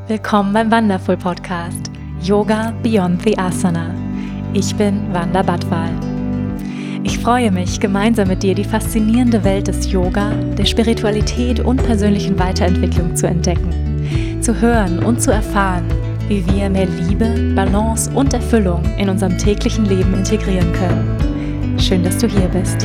Willkommen beim Wonderful Podcast Yoga Beyond the Asana. Ich bin Wanda Badwal. Ich freue mich, gemeinsam mit dir die faszinierende Welt des Yoga, der Spiritualität und persönlichen Weiterentwicklung zu entdecken, zu hören und zu erfahren, wie wir mehr Liebe, Balance und Erfüllung in unserem täglichen Leben integrieren können. Schön, dass du hier bist.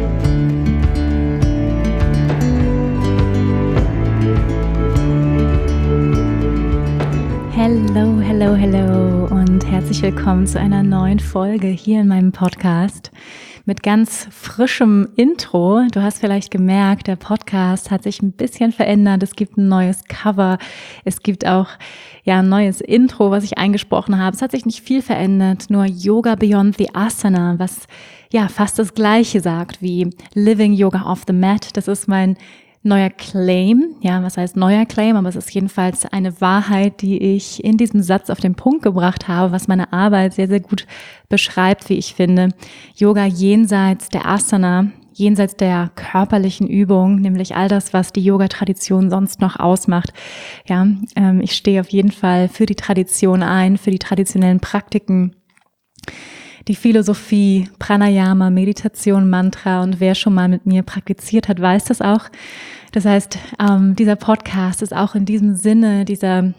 Hello und herzlich willkommen zu einer neuen Folge hier in meinem Podcast mit ganz frischem Intro. Du hast vielleicht gemerkt, der Podcast hat sich ein bisschen verändert. Es gibt ein neues Cover. Es gibt auch ein neues Intro, was ich eingesprochen habe. Es hat sich nicht viel verändert, nur Yoga Beyond the Asana, was fast das Gleiche sagt wie Living Yoga off the Mat. Das ist mein neuer Claim, was heißt neuer Claim, aber es ist jedenfalls eine Wahrheit, die ich in diesem Satz auf den Punkt gebracht habe, was meine Arbeit sehr, sehr gut beschreibt, wie ich finde. Yoga jenseits der Asana, jenseits der körperlichen Übung, nämlich all das, was die Yoga-Tradition sonst noch ausmacht. Ich stehe auf jeden Fall für die Tradition ein, für die traditionellen Praktiken, die Philosophie, Pranayama, Meditation, Mantra, und wer schon mal mit mir praktiziert hat, weiß das auch. Das heißt, dieser Podcast ist auch in diesem Sinne dieser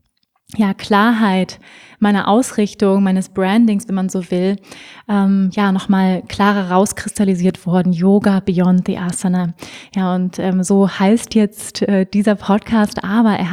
Klarheit meiner Ausrichtung, meines Brandings, wenn man so will, nochmal klarer rauskristallisiert worden. Yoga Beyond the Asana. So heißt jetzt dieser Podcast, aber er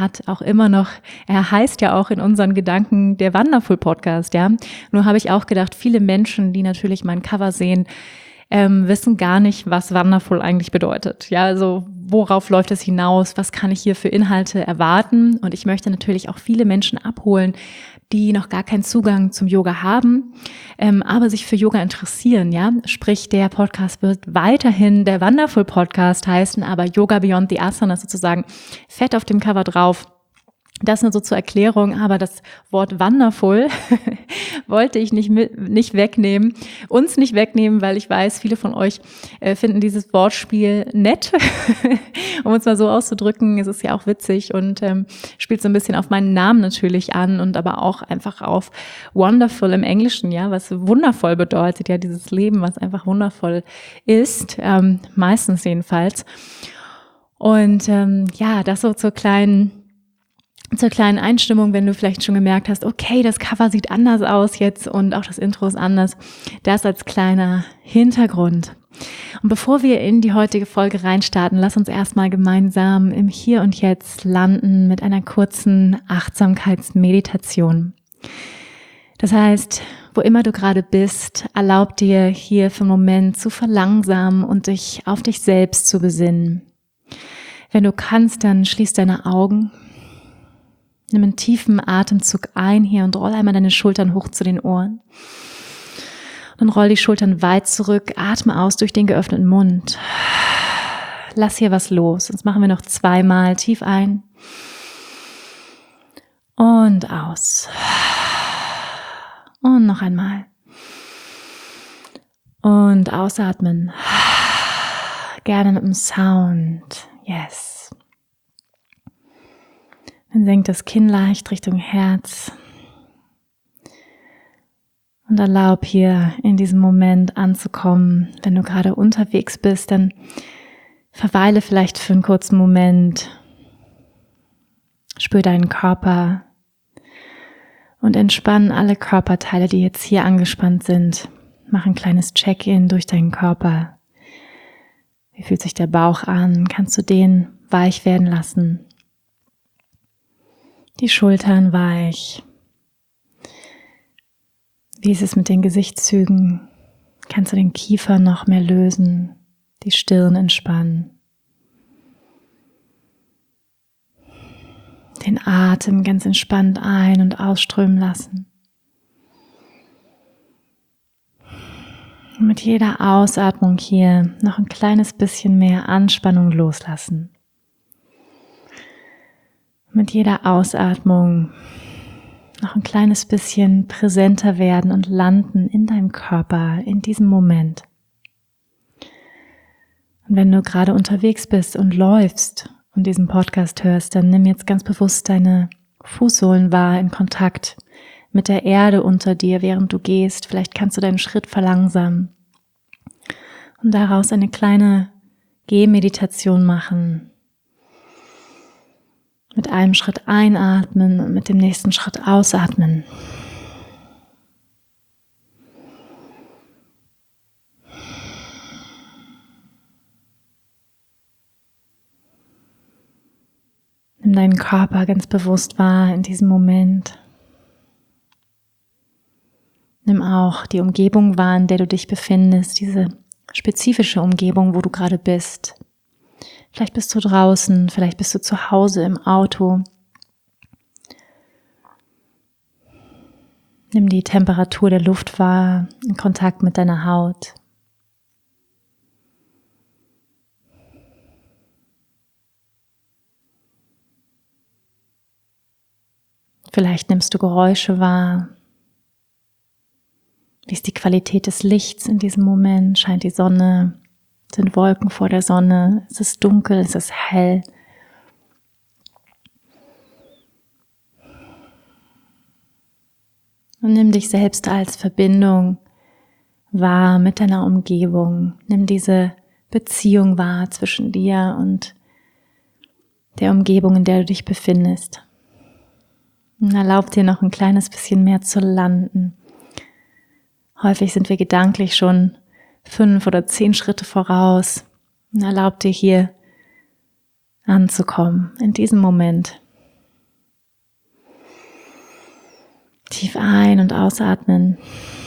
heißt ja auch in unseren Gedanken der Wonderful Podcast, Nur habe ich auch gedacht, viele Menschen, die natürlich mein Cover sehen, wissen gar nicht, was Wonderful eigentlich bedeutet. Also worauf läuft es hinaus? Was kann ich hier für Inhalte erwarten? Und ich möchte natürlich auch viele Menschen abholen, die noch gar keinen Zugang zum Yoga haben, aber sich für Yoga interessieren, Sprich, der Podcast wird weiterhin der Wonderful Podcast heißen, aber Yoga Beyond the Asana ist sozusagen fett auf dem Cover drauf. Das nur so zur Erklärung, aber das Wort Wonderful wollte ich nicht wegnehmen, weil ich weiß, viele von euch finden dieses Wortspiel nett, um es mal so auszudrücken. Es ist ja auch witzig und spielt so ein bisschen auf meinen Namen natürlich an und aber auch einfach auf Wonderful im Englischen, was wundervoll bedeutet, dieses Leben, was einfach wundervoll ist, meistens jedenfalls. Und das so zur kleinen Einstimmung, wenn du vielleicht schon gemerkt hast, okay, das Cover sieht anders aus jetzt und auch das Intro ist anders. Das als kleiner Hintergrund. Und bevor wir in die heutige Folge reinstarten, lass uns erstmal gemeinsam im Hier und Jetzt landen mit einer kurzen Achtsamkeitsmeditation. Das heißt, wo immer du gerade bist, erlaub dir hier für einen Moment zu verlangsamen und dich auf dich selbst zu besinnen. Wenn du kannst, dann schließ deine Augen. Nimm einen tiefen Atemzug ein hier und roll einmal deine Schultern hoch zu den Ohren. Dann roll die Schultern weit zurück, atme aus durch den geöffneten Mund. Lass hier was los. Sonst machen wir noch 2-mal tief ein und aus. Und noch einmal. Und ausatmen. Gerne mit dem Sound. Yes. Dann senk das Kinn leicht Richtung Herz und erlaub hier in diesem Moment anzukommen. Wenn du gerade unterwegs bist, dann verweile vielleicht für einen kurzen Moment, spür deinen Körper und entspann alle Körperteile, die jetzt hier angespannt sind. Mach ein kleines Check-in durch deinen Körper. Wie fühlt sich der Bauch an? Kannst du den weich werden lassen? Die Schultern weich. Wie ist es mit den Gesichtszügen? Kannst du den Kiefer noch mehr lösen? Die Stirn entspannen. Den Atem ganz entspannt ein- und ausströmen lassen. Und mit jeder Ausatmung hier noch ein kleines bisschen mehr Anspannung loslassen. Mit jeder Ausatmung noch ein kleines bisschen präsenter werden und landen in deinem Körper, in diesem Moment. Und wenn du gerade unterwegs bist und läufst und diesen Podcast hörst, dann nimm jetzt ganz bewusst deine Fußsohlen wahr in Kontakt mit der Erde unter dir, während du gehst. Vielleicht kannst du deinen Schritt verlangsamen und daraus eine kleine Gehmeditation machen. Mit einem Schritt einatmen und mit dem nächsten Schritt ausatmen. Nimm deinen Körper ganz bewusst wahr in diesem Moment. Nimm auch die Umgebung wahr, in der du dich befindest, diese spezifische Umgebung, wo du gerade bist. Vielleicht bist du draußen, vielleicht bist du zu Hause im Auto. Nimm die Temperatur der Luft wahr, in Kontakt mit deiner Haut. Vielleicht nimmst du Geräusche wahr. Wie ist die Qualität des Lichts in diesem Moment? Scheint die Sonne? Sind Wolken vor der Sonne? Ist es dunkel? Ist es hell? Und nimm dich selbst als Verbindung wahr mit deiner Umgebung. Nimm diese Beziehung wahr zwischen dir und der Umgebung, in der du dich befindest. Und erlaub dir noch ein kleines bisschen mehr zu landen. Häufig sind wir gedanklich schon 5 oder 10 Schritte voraus. Und erlaub dir hier anzukommen, in diesem Moment. Tief ein- und ausatmen.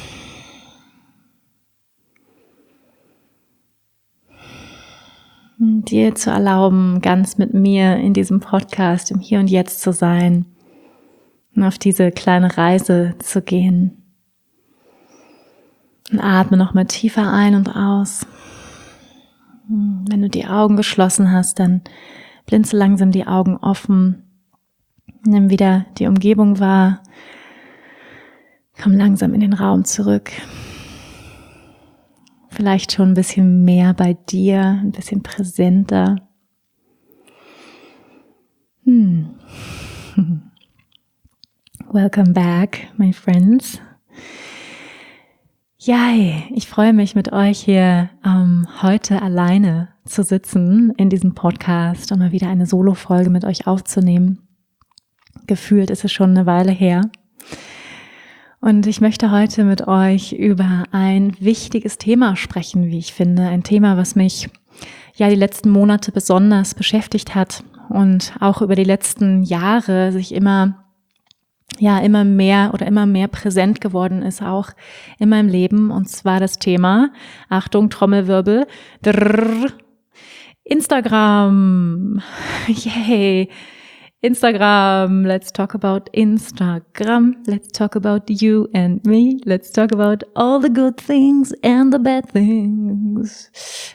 Und dir zu erlauben, ganz mit mir in diesem Podcast, im Hier und Jetzt zu sein und auf diese kleine Reise zu gehen. Und atme nochmal tiefer ein und aus. Wenn du die Augen geschlossen hast, dann blinzel langsam die Augen offen. Nimm wieder die Umgebung wahr. Komm langsam in den Raum zurück. Vielleicht schon ein bisschen mehr bei dir, ein bisschen präsenter. Welcome back, my friends. Yay, ich freue mich, mit euch hier heute alleine zu sitzen in diesem Podcast und mal wieder eine Solo-Folge mit euch aufzunehmen. Gefühlt ist es schon eine Weile her. Und ich möchte heute mit euch über ein wichtiges Thema sprechen, wie ich finde. Ein Thema, was mich ja die letzten Monate besonders beschäftigt hat und auch über die letzten Jahre sich immer mehr präsent geworden ist, auch in meinem Leben. Und zwar das Thema, Achtung, Trommelwirbel, Instagram. Yay! Instagram, let's talk about Instagram, let's talk about you and me, let's talk about all the good things and the bad things.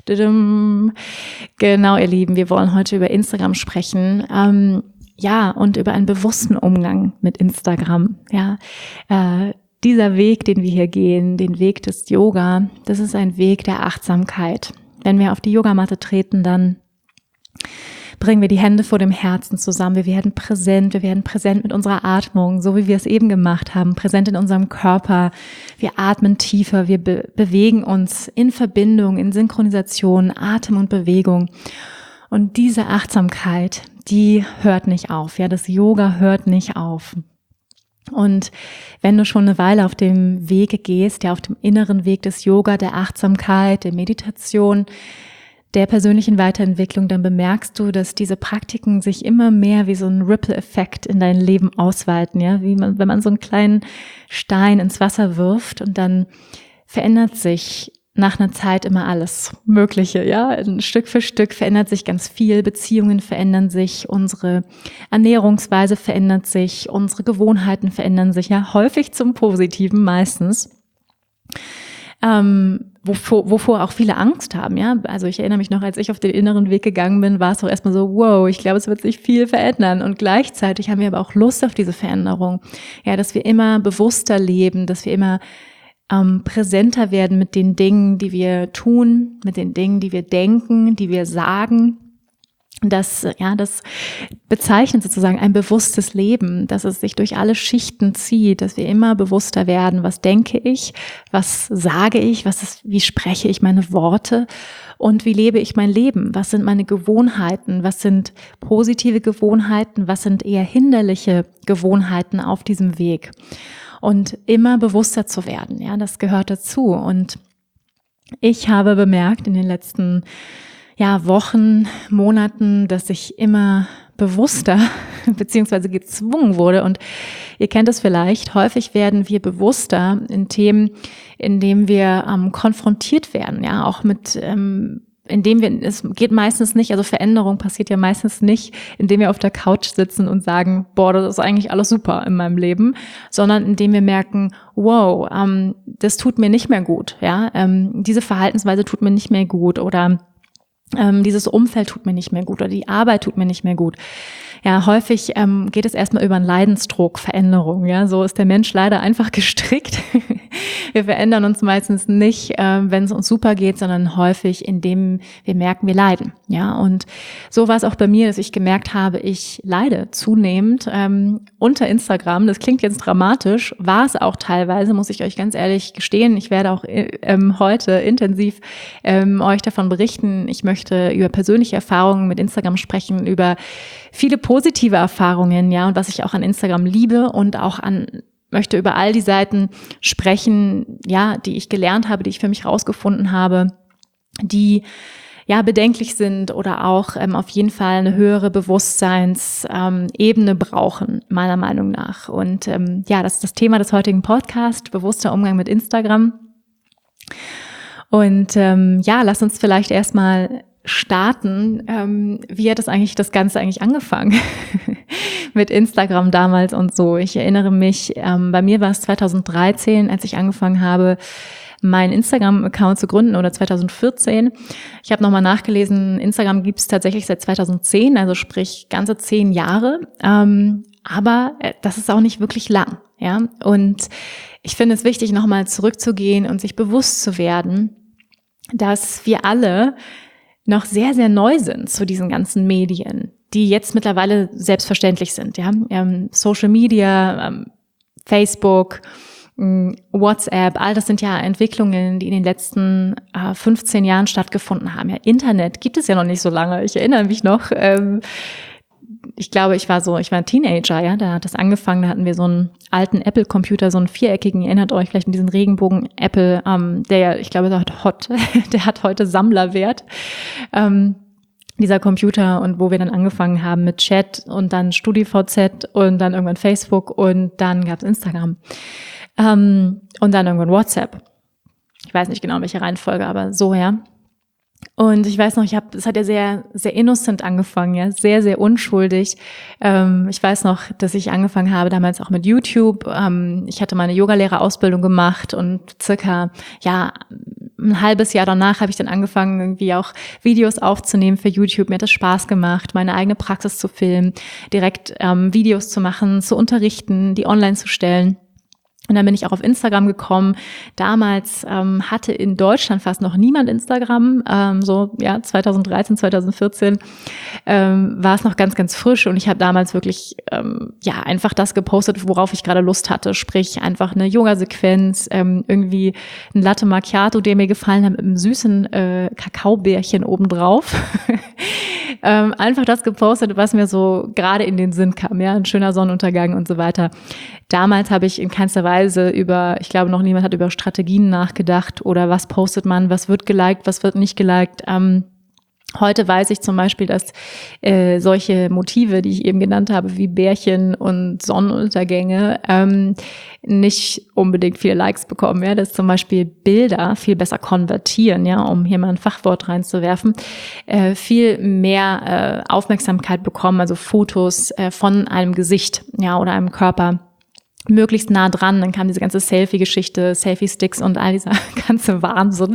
Genau, ihr Lieben, wir wollen heute über Instagram sprechen. Und über einen bewussten Umgang mit Instagram. Dieser Weg, den wir hier gehen, den Weg des Yoga, das ist ein Weg der Achtsamkeit. Wenn wir auf die Yogamatte treten, dann bringen wir die Hände vor dem Herzen zusammen. Wir werden präsent mit unserer Atmung, so wie wir es eben gemacht haben, präsent in unserem Körper. Wir atmen tiefer, wir bewegen uns in Verbindung, in Synchronisation, Atem und Bewegung. Und diese Achtsamkeit, die hört nicht auf. Ja, das Yoga hört nicht auf. Und wenn du schon eine Weile auf dem Weg gehst, auf dem inneren Weg des Yoga, der Achtsamkeit, der Meditation, der persönlichen Weiterentwicklung, dann bemerkst du, dass diese Praktiken sich immer mehr wie so ein Ripple-Effekt in dein Leben ausweiten, ja, wenn man so einen kleinen Stein ins Wasser wirft und dann verändert sich nach einer Zeit immer alles Mögliche, ja, Stück für Stück verändert sich ganz viel, Beziehungen verändern sich, unsere Ernährungsweise verändert sich, unsere Gewohnheiten verändern sich, ja, häufig zum Positiven meistens. Wovor auch viele Angst haben, ja. Also ich erinnere mich noch, als ich auf den inneren Weg gegangen bin, war es doch erstmal so, wow, ich glaube, es wird sich viel verändern. Und gleichzeitig haben wir aber auch Lust auf diese Veränderung. Ja, dass wir immer bewusster leben, dass wir immer präsenter werden mit den Dingen, die wir tun, mit den Dingen, die wir denken, die wir sagen. Das bezeichnet sozusagen ein bewusstes Leben, dass es sich durch alle Schichten zieht, dass wir immer bewusster werden, was denke ich, was sage ich, wie spreche ich meine Worte und wie lebe ich mein Leben, was sind meine Gewohnheiten, was sind positive Gewohnheiten, was sind eher hinderliche Gewohnheiten auf diesem Weg und immer bewusster zu werden, ja, das gehört dazu. Und ich habe bemerkt in den letzten Wochen, Monaten, dass ich immer bewusster beziehungsweise gezwungen wurde. Und ihr kennt es vielleicht, häufig werden wir bewusster in Themen, in denen wir konfrontiert werden, ja, auch mit es geht meistens nicht, also Veränderung passiert ja meistens nicht, indem wir auf der Couch sitzen und sagen, boah, das ist eigentlich alles super in meinem Leben, sondern indem wir merken, wow, das tut mir nicht mehr gut, ja, diese Verhaltensweise tut mir nicht mehr gut oder dieses Umfeld tut mir nicht mehr gut oder die Arbeit tut mir nicht mehr gut. Ja, häufig geht es erstmal über einen Leidensdruck, Veränderung. Ja, so ist der Mensch leider einfach gestrickt. Wir verändern uns meistens nicht, wenn es uns super geht, sondern häufig, indem wir merken, wir leiden. Ja, und so war es auch bei mir, dass ich gemerkt habe, ich leide zunehmend unter Instagram. Das klingt jetzt dramatisch, war es auch teilweise, muss ich euch ganz ehrlich gestehen. Ich werde auch heute intensiv euch davon berichten. Ich möchte über persönliche Erfahrungen mit Instagram sprechen, über viele positive Erfahrungen, ja, und was ich auch an Instagram liebe und auch möchte über all die Seiten sprechen, ja, die ich gelernt habe, die ich für mich rausgefunden habe, die ja bedenklich sind oder auch auf jeden Fall eine höhere Bewusstseinsebene brauchen, meiner Meinung nach. Und das ist das Thema des heutigen Podcasts, bewusster Umgang mit Instagram. Und lasst uns vielleicht erstmal starten. Wie hat das Ganze eigentlich angefangen mit Instagram damals und so? Ich erinnere mich, bei mir war es 2013, als ich angefangen habe, meinen Instagram-Account zu gründen, oder 2014. Ich habe nochmal nachgelesen, Instagram gibt es tatsächlich seit 2010, also sprich ganze 10 Jahre. Aber das ist auch nicht wirklich lang, ja. Und ich finde es wichtig, nochmal zurückzugehen und sich bewusst zu werden, dass wir alle noch sehr, sehr neu sind zu diesen ganzen Medien, die jetzt mittlerweile selbstverständlich sind, ja. Social Media, Facebook, WhatsApp, all das sind ja Entwicklungen, die in den letzten 15 Jahren stattgefunden haben. Ja, Internet gibt es ja noch nicht so lange. Ich erinnere mich noch, ich glaube, ich war ein Teenager, ja, da hat das angefangen, da hatten wir so einen alten Apple-Computer, so einen viereckigen, erinnert euch vielleicht mit diesen Regenbogen-Apple, ich glaube, der hat heute Sammlerwert, dieser Computer, und wo wir dann angefangen haben mit Chat und dann StudiVZ und dann irgendwann Facebook und dann gab's Instagram und dann irgendwann WhatsApp. Ich weiß nicht genau, in welcher Reihenfolge, aber so, ja. Und ich weiß noch, es hat ja sehr, sehr innocent angefangen, ja, sehr, sehr unschuldig. Ich weiß noch, dass ich angefangen habe damals auch mit YouTube. Ich hatte meine Yogalehrerausbildung gemacht und circa, ein halbes Jahr danach habe ich dann angefangen, irgendwie auch Videos aufzunehmen für YouTube. Mir hat das Spaß gemacht, meine eigene Praxis zu filmen, direkt Videos zu machen, zu unterrichten, die online zu stellen. Und dann bin ich auch auf Instagram gekommen. Damals hatte in Deutschland fast noch niemand Instagram. 2013, 2014 war es noch ganz, ganz frisch. Und ich habe damals wirklich einfach das gepostet, worauf ich gerade Lust hatte. Sprich, einfach eine Yoga-Sequenz, irgendwie ein Latte Macchiato, der mir gefallen hat, mit einem süßen Kakaobärchen obendrauf. Einfach das gepostet, was mir so gerade in den Sinn kam. Ja, ein schöner Sonnenuntergang und so weiter. Damals habe ich in keinster Weise ich glaube, noch niemand hat über Strategien nachgedacht oder was postet man, was wird geliked, was wird nicht geliked. Heute weiß ich zum Beispiel, dass solche Motive, die ich eben genannt habe, wie Bärchen und Sonnenuntergänge, nicht unbedingt viele Likes bekommen. Ja, dass zum Beispiel Bilder viel besser konvertieren, ja, um hier mal ein Fachwort reinzuwerfen, viel mehr Aufmerksamkeit bekommen, also Fotos von einem Gesicht, ja, oder einem Körper, möglichst nah dran. Dann kam diese ganze Selfie-Geschichte, Selfie-Sticks und all dieser ganze Wahnsinn,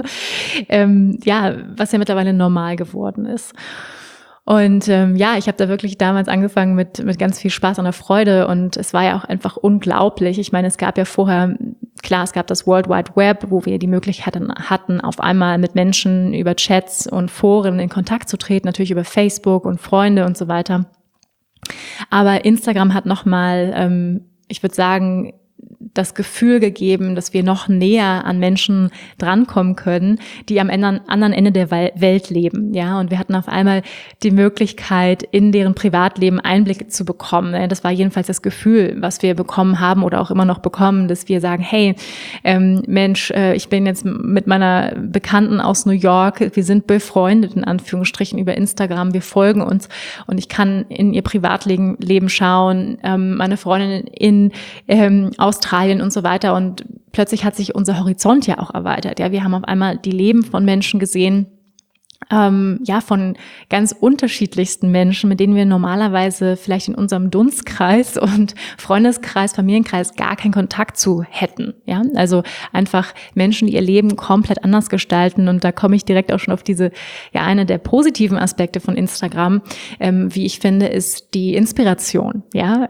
was ja mittlerweile normal geworden ist. Und ich habe da wirklich damals angefangen mit ganz viel Spaß und der Freude, und es war ja auch einfach unglaublich. Ich meine, es gab ja vorher Klar, es gab das World Wide Web, wo wir die Möglichkeit hatten, auf einmal mit Menschen über Chats und Foren in Kontakt zu treten, natürlich über Facebook und Freunde und so weiter. Aber Instagram hat nochmal, ich würde sagen, das Gefühl gegeben, dass wir noch näher an Menschen drankommen können, die am anderen Ende der Welt leben, ja. Und wir hatten auf einmal die Möglichkeit, in deren Privatleben Einblicke zu bekommen. Das war jedenfalls das Gefühl, was wir bekommen haben oder auch immer noch bekommen, dass wir sagen, hey, Mensch, ich bin jetzt mit meiner Bekannten aus New York, wir sind befreundet in Anführungsstrichen über Instagram, wir folgen uns und ich kann in ihr Privatleben schauen, meine Freundin in Australien und so weiter, und plötzlich hat sich unser Horizont ja auch erweitert. Ja, wir haben auf einmal die Leben von Menschen gesehen, von ganz unterschiedlichsten Menschen, mit denen wir normalerweise vielleicht in unserem Dunstkreis und Freundeskreis, Familienkreis gar keinen Kontakt zu hätten. Ja, also einfach Menschen, die ihr Leben komplett anders gestalten. Und da komme ich direkt auch schon auf diese, eine der positiven Aspekte von Instagram, wie ich finde, ist die Inspiration. Ja,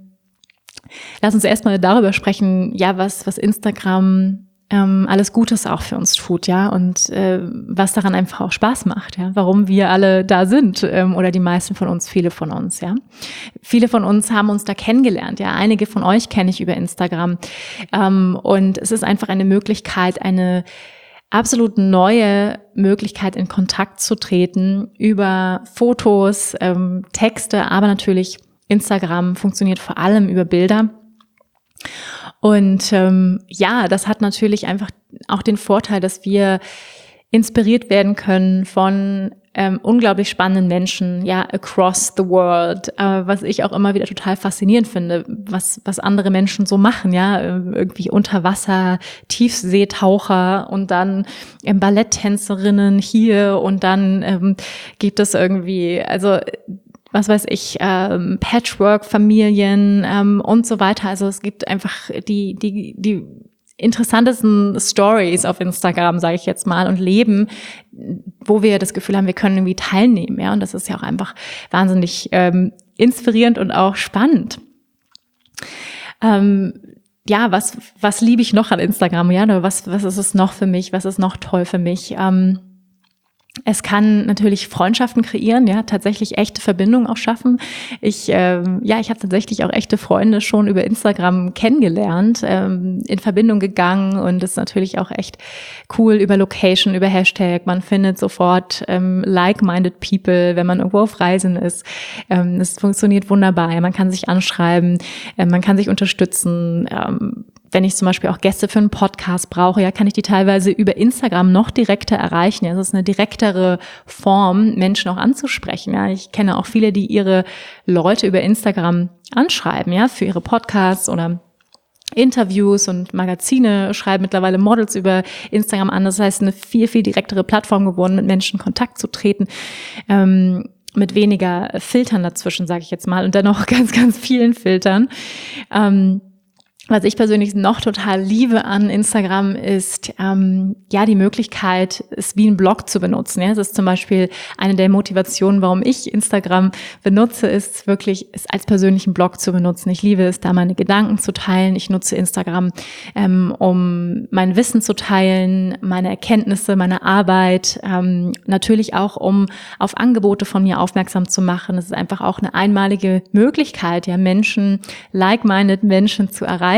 lass uns erstmal darüber sprechen, was Instagram alles Gutes auch für uns tut, ja, und was daran einfach auch Spaß macht, ja, warum wir alle da sind, oder die meisten von uns, viele von uns, ja. Viele von uns haben uns da kennengelernt, ja, einige von euch kenne ich über Instagram, und es ist einfach eine Möglichkeit, eine absolut neue Möglichkeit, in Kontakt zu treten über Fotos, Texte, aber natürlich Instagram funktioniert vor allem über Bilder. Und das hat natürlich einfach auch den Vorteil, dass wir inspiriert werden können von unglaublich spannenden Menschen, ja, across the world, was ich auch immer wieder total faszinierend finde, was andere Menschen so machen, ja, irgendwie Unterwasser, Tiefseetaucher und dann Balletttänzerinnen hier und dann gibt es irgendwie, also was weiß ich, Patchwork-Familien und so weiter. Also es gibt einfach die interessantesten Stories auf Instagram, sage ich jetzt mal, und Leben, wo wir das Gefühl haben, wir können irgendwie teilnehmen. Ja, und das ist ja auch einfach wahnsinnig inspirierend und auch spannend. Was liebe ich noch an Instagram? Ja, oder was ist es noch für mich? Was ist noch toll für mich? Es kann natürlich Freundschaften kreieren, ja, tatsächlich echte Verbindungen auch schaffen. Ich habe tatsächlich auch echte Freunde schon über Instagram kennengelernt, in Verbindung gegangen, und das ist natürlich auch echt cool über Location, über Hashtag. Man findet sofort like-minded people, wenn man irgendwo auf Reisen ist. Es funktioniert wunderbar. Man kann sich anschreiben, man kann sich unterstützen. Wenn ich zum Beispiel auch Gäste für einen Podcast brauche, ja, kann ich die teilweise über Instagram noch direkter erreichen. Ja, das ist eine direktere Form, Menschen auch anzusprechen. Ja, ich kenne auch viele, die ihre Leute über Instagram anschreiben, ja, für ihre Podcasts oder Interviews, und Magazine schreiben mittlerweile Models über Instagram an. Das heißt, eine viel, viel direktere Plattform geworden, mit Menschen in Kontakt zu treten. Mit weniger Filtern dazwischen, sage ich jetzt mal, und dennoch ganz, ganz vielen Filtern. Was ich persönlich noch total liebe an Instagram ist, die Möglichkeit, es wie ein Blog zu benutzen. Ja, das ist zum Beispiel eine der Motivationen, warum ich Instagram benutze, ist wirklich, es als persönlichen Blog zu benutzen. Ich liebe es, da meine Gedanken zu teilen. Ich nutze Instagram, um mein Wissen zu teilen, meine Erkenntnisse, meine Arbeit, natürlich auch, um auf Angebote von mir aufmerksam zu machen. Es ist einfach auch eine einmalige Möglichkeit, ja, Menschen, like-minded Menschen zu erreichen,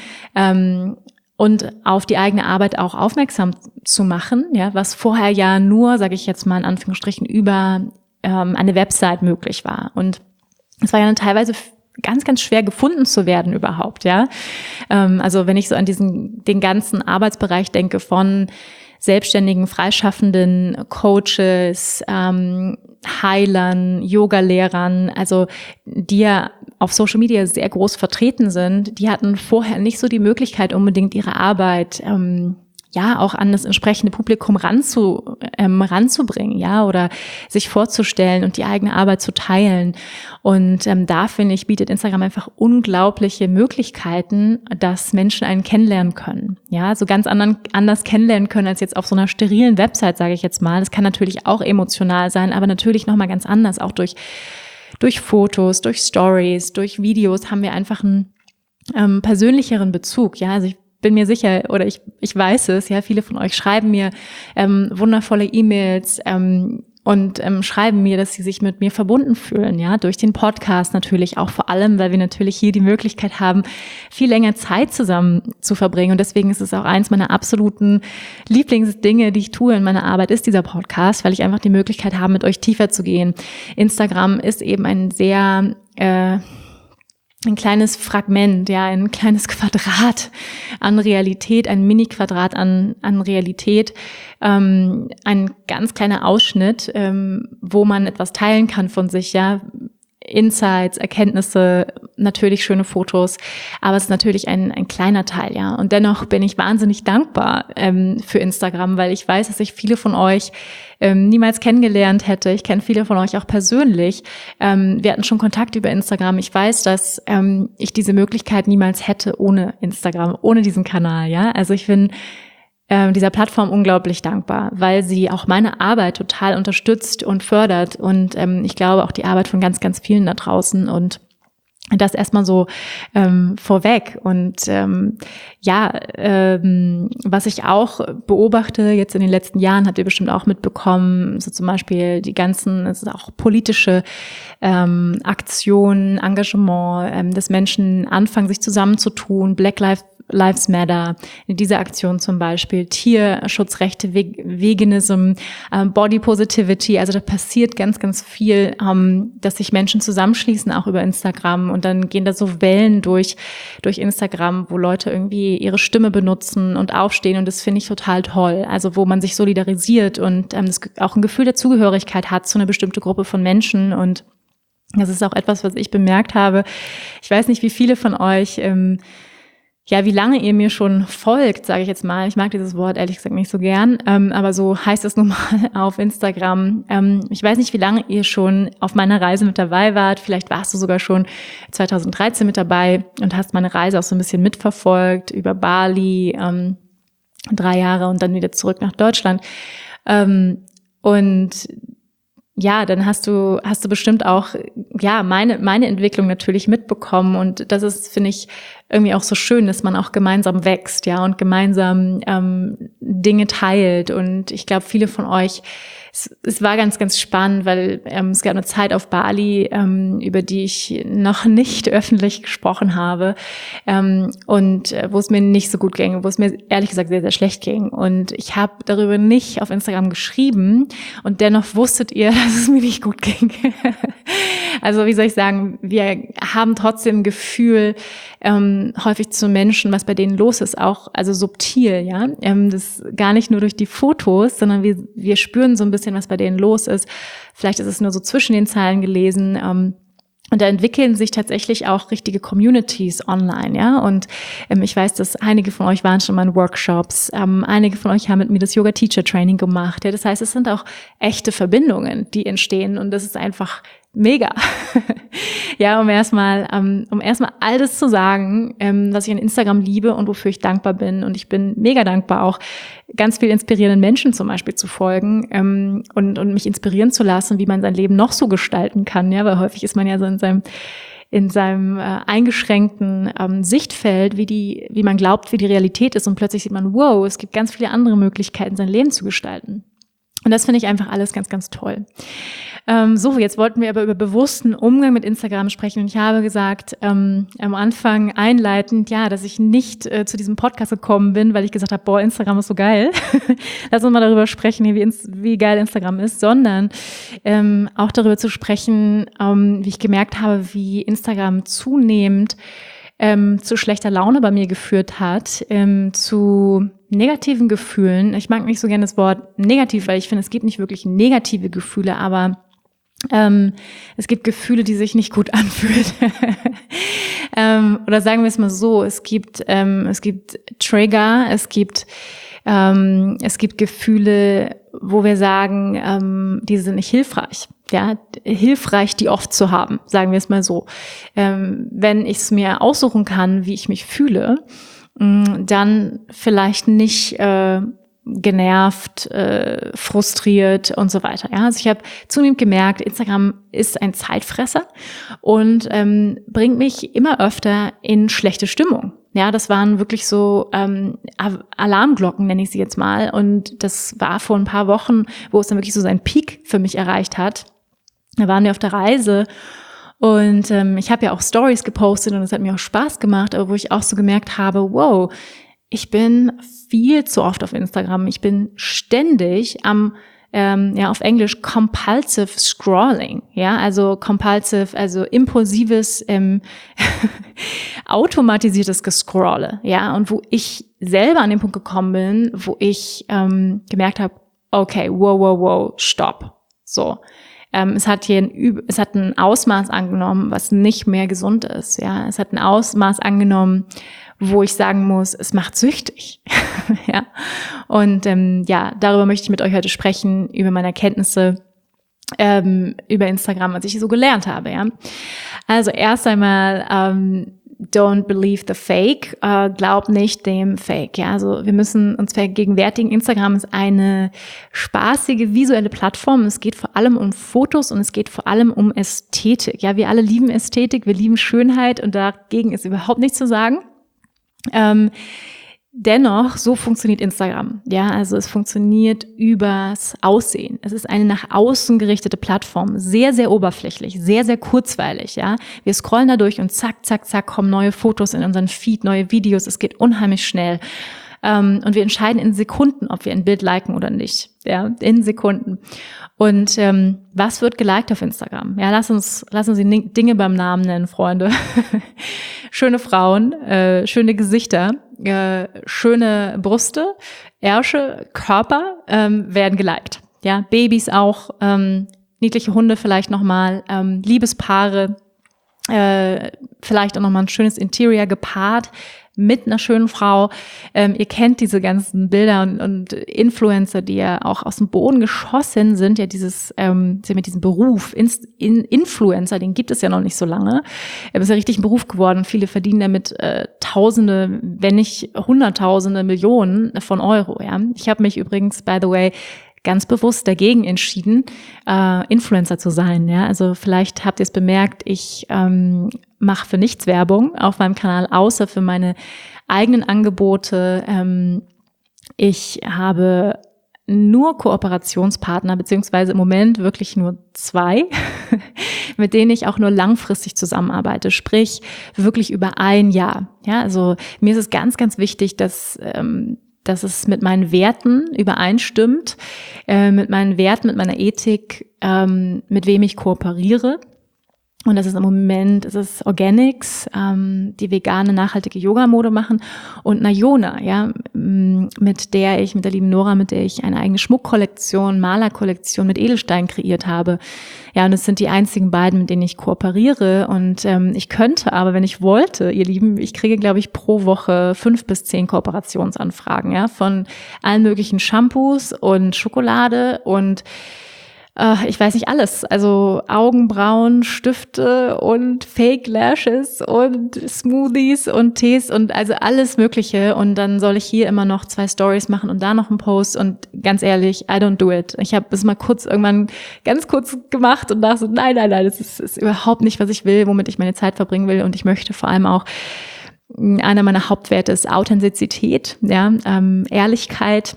und auf die eigene Arbeit auch aufmerksam zu machen, ja, was vorher ja nur, sage ich jetzt mal in Anführungsstrichen, über eine Website möglich war. Und es war ja dann teilweise ganz, ganz schwer gefunden zu werden überhaupt, ja. Also wenn ich so an den ganzen Arbeitsbereich denke von Selbstständigen, Freischaffenden, Coaches, Heilern, Yoga-Lehrern, also die ja auf Social Media sehr groß vertreten sind, die hatten vorher nicht so die Möglichkeit, unbedingt ihre Arbeit auch an das entsprechende Publikum ranzubringen, ja, oder sich vorzustellen und die eigene Arbeit zu teilen. Und da, finde ich, bietet Instagram einfach unglaubliche Möglichkeiten, dass Menschen einen kennenlernen können. Ja, so ganz anders kennenlernen können als jetzt auf so einer sterilen Website, sage ich jetzt mal. Das kann natürlich auch emotional sein, aber natürlich nochmal ganz anders. Auch durch Fotos, durch Stories, durch Videos haben wir einfach einen persönlicheren Bezug. Ja, also ich bin mir sicher oder ich weiß es, ja, viele von euch schreiben mir wundervolle E-Mails und schreiben mir, dass sie sich mit mir verbunden fühlen, ja, durch den Podcast natürlich auch vor allem, weil wir natürlich hier die Möglichkeit haben, viel länger Zeit zusammen zu verbringen und deswegen ist es auch eins meiner absoluten Lieblingsdinge, die ich tue in meiner Arbeit, ist dieser Podcast, weil ich einfach die Möglichkeit habe, mit euch tiefer zu gehen. Instagram ist eben ein sehr ein kleines Fragment, ja, ein kleines Quadrat an Realität, ein Mini-Quadrat an Realität, ein ganz kleiner Ausschnitt, wo man etwas teilen kann von sich, ja, Insights, Erkenntnisse, natürlich schöne Fotos, aber es ist natürlich ein kleiner Teil, ja. Und dennoch bin ich wahnsinnig dankbar für Instagram, weil ich weiß, dass ich viele von euch niemals kennengelernt hätte. Ich kenne viele von euch auch persönlich. Wir hatten schon Kontakt über Instagram. Ich weiß, dass ich diese Möglichkeit niemals hätte ohne Instagram, ohne diesen Kanal, ja. Also ich bin dieser Plattform unglaublich dankbar, weil sie auch meine Arbeit total unterstützt und fördert und ich glaube auch die Arbeit von ganz, ganz vielen da draußen und das erstmal so vorweg. Und was ich auch beobachte jetzt in den letzten Jahren, habt ihr bestimmt auch mitbekommen, so zum Beispiel die ganzen, es ist auch politische Aktionen, Engagement, dass Menschen anfangen, sich zusammenzutun, Black Lives Matter, in dieser Aktion zum Beispiel, Tierschutzrechte, Veganism, Body Positivity, also da passiert ganz, ganz viel, dass sich Menschen zusammenschließen, auch über Instagram und dann gehen da so Wellen durch Instagram, wo Leute irgendwie ihre Stimme benutzen und aufstehen und das finde ich total toll, also wo man sich solidarisiert und auch ein Gefühl der Zugehörigkeit hat zu einer bestimmten Gruppe von Menschen und das ist auch etwas, was ich bemerkt habe. Ich weiß nicht, wie viele von euch wie lange ihr mir schon folgt, sage ich jetzt mal. Ich mag dieses Wort ehrlich gesagt nicht so gern, aber so heißt es nun mal auf Instagram. Ich weiß nicht, wie lange ihr schon auf meiner Reise mit dabei wart. Vielleicht warst du sogar schon 2013 mit dabei und hast meine Reise auch so ein bisschen mitverfolgt über Bali, 3 Jahre und dann wieder zurück nach Deutschland. Und ja, dann hast du bestimmt auch meine Entwicklung natürlich mitbekommen und das ist, finde ich, irgendwie auch so schön, dass man auch gemeinsam wächst, ja, und gemeinsam Dinge teilt und ich glaube, viele von euch, es war ganz, ganz spannend, weil es gab eine Zeit auf Bali, über die ich noch nicht öffentlich gesprochen habe und wo es mir nicht so gut ging, wo es mir ehrlich gesagt sehr, sehr schlecht ging und ich habe darüber nicht auf Instagram geschrieben und dennoch wusstet ihr, dass es mir nicht gut ging. Also wie soll ich sagen, wir haben trotzdem ein Gefühl häufig zu Menschen, was bei denen los ist, auch also subtil, ja, das gar nicht nur durch die Fotos, sondern wir spüren so ein bisschen, was bei denen los ist. Vielleicht ist es nur so zwischen den Zeilen gelesen. Und da entwickeln sich tatsächlich auch richtige Communities online, ja. Und ich weiß, dass einige von euch waren schon mal in Workshops, einige von euch haben mit mir das Yoga Teacher Training gemacht. Ja, das heißt, es sind auch echte Verbindungen, die entstehen und das ist einfach mega. Ja, um erstmal all das zu sagen, was ich an Instagram liebe und wofür ich dankbar bin. Und ich bin mega dankbar, auch ganz viel inspirierenden Menschen zum Beispiel zu folgen und mich inspirieren zu lassen, wie man sein Leben noch so gestalten kann. Ja, weil häufig ist man ja so in seinem eingeschränkten Sichtfeld, wie man glaubt, wie die Realität ist. Und plötzlich sieht man, wow, es gibt ganz viele andere Möglichkeiten, sein Leben zu gestalten. Und das finde ich einfach alles ganz, ganz toll. Jetzt wollten wir aber über bewussten Umgang mit Instagram sprechen. Und ich habe gesagt, am Anfang einleitend, ja, dass ich nicht zu diesem Podcast gekommen bin, weil ich gesagt habe, boah, Instagram ist so geil. Lass uns mal darüber sprechen, wie geil Instagram ist, sondern auch darüber zu sprechen, wie ich gemerkt habe, wie Instagram zunehmend zu schlechter Laune bei mir geführt hat, zu negativen Gefühlen. Ich mag nicht so gerne das Wort negativ, weil ich finde, es gibt nicht wirklich negative Gefühle, aber es gibt Gefühle, die sich nicht gut anfühlen. Oder sagen wir es mal so, es gibt Trigger, es gibt Gefühle, wo wir sagen, die sind nicht hilfreich. Ja, hilfreich, die oft zu haben, sagen wir es mal so. Wenn ich es mir aussuchen kann, wie ich mich fühle, dann vielleicht nicht genervt, frustriert und so weiter. Ja, also ich habe zunehmend gemerkt, Instagram ist ein Zeitfresser und bringt mich immer öfter in schlechte Stimmung. Ja, das waren wirklich so Alarmglocken, nenne ich sie jetzt mal. Und das war vor ein paar Wochen, wo es dann wirklich so seinen Peak für mich erreicht hat. Da waren wir auf der Reise und ich habe ja auch Stories gepostet und es hat mir auch Spaß gemacht, aber wo ich auch so gemerkt habe, wow, ich bin viel zu oft auf Instagram. Ich bin ständig am auf Englisch compulsive scrolling, ja, also compulsive, also impulsives, automatisiertes Gescrolle, ja, und wo ich selber an den Punkt gekommen bin, wo ich gemerkt habe, okay, wow, stopp, so. Es hat ein Ausmaß angenommen, was nicht mehr gesund ist, ja, es hat ein Ausmaß angenommen, wo ich sagen muss, es macht süchtig. Ja. Und darüber möchte ich mit euch heute sprechen, über meine Erkenntnisse über Instagram, was ich so gelernt habe. Ja. Also erst einmal, don't believe the fake, glaub nicht dem Fake. Ja. Also wir müssen uns vergegenwärtigen, Instagram ist eine spaßige visuelle Plattform. Es geht vor allem um Fotos und es geht vor allem um Ästhetik. Ja, wir alle lieben Ästhetik, wir lieben Schönheit und dagegen ist überhaupt nichts zu sagen. Dennoch, so funktioniert Instagram. Ja, also es funktioniert übers Aussehen. Es ist eine nach außen gerichtete Plattform. Sehr, sehr oberflächlich, sehr, sehr kurzweilig. Ja, wir scrollen da durch und zack, kommen neue Fotos in unseren Feed, neue Videos. Es geht unheimlich schnell. Und wir entscheiden in Sekunden, ob wir ein Bild liken oder nicht. Ja, in Sekunden. Und was wird geliked auf Instagram? Ja, lass uns die Dinge beim Namen nennen, Freunde. Schöne Frauen, schöne Gesichter, schöne Brüste, Ärsche, Körper werden geliked. Ja, Babys auch, niedliche Hunde vielleicht nochmal, Liebespaare, vielleicht auch nochmal ein schönes Interior gepaart mit einer schönen Frau. Ihr kennt diese ganzen Bilder und Influencer, die ja auch aus dem Boden geschossen sind. Ja, mit diesem Beruf, Influencer, den gibt es ja noch nicht so lange. Es ist ja richtig ein Beruf geworden. Viele verdienen damit Tausende, wenn nicht Hunderttausende, Millionen von Euro. Ja, ich habe mich übrigens, by the way, ganz bewusst dagegen entschieden, Influencer zu sein. Ja, also vielleicht habt ihr es bemerkt, ich mache für nichts Werbung auf meinem Kanal, außer für meine eigenen Angebote. Ich habe nur Kooperationspartner, beziehungsweise im Moment wirklich nur 2, mit denen ich auch nur langfristig zusammenarbeite, sprich wirklich über ein Jahr. Ja, also mir ist es ganz, ganz wichtig, dass es mit meinen Werten übereinstimmt, mit meinen Werten, mit meiner Ethik, mit wem ich kooperiere. Und das ist im Moment, es ist Organics, die vegane, nachhaltige Yoga-Mode machen, und Nayona, ja, mit der lieben Nora, mit der ich eine eigene Schmuckkollektion, Malerkollektion mit Edelstein kreiert habe. Ja, und es sind die einzigen beiden, mit denen ich kooperiere. Und ich könnte aber, wenn ich wollte, ihr Lieben, ich kriege, glaube ich, pro Woche 5 bis 10 Kooperationsanfragen, ja, von allen möglichen Shampoos und Schokolade und ich weiß nicht alles, also Augenbrauen, Stifte und Fake Lashes und Smoothies und Tees und also alles Mögliche, und dann soll ich hier immer noch 2 Stories machen und da noch einen Post, und ganz ehrlich, I don't do it. Ich habe es mal ganz kurz gemacht und dachte so, nein, das ist überhaupt nicht, was ich will, womit ich meine Zeit verbringen will, und ich möchte vor allem auch, einer meiner Hauptwerte ist Authentizität, ja, Ehrlichkeit,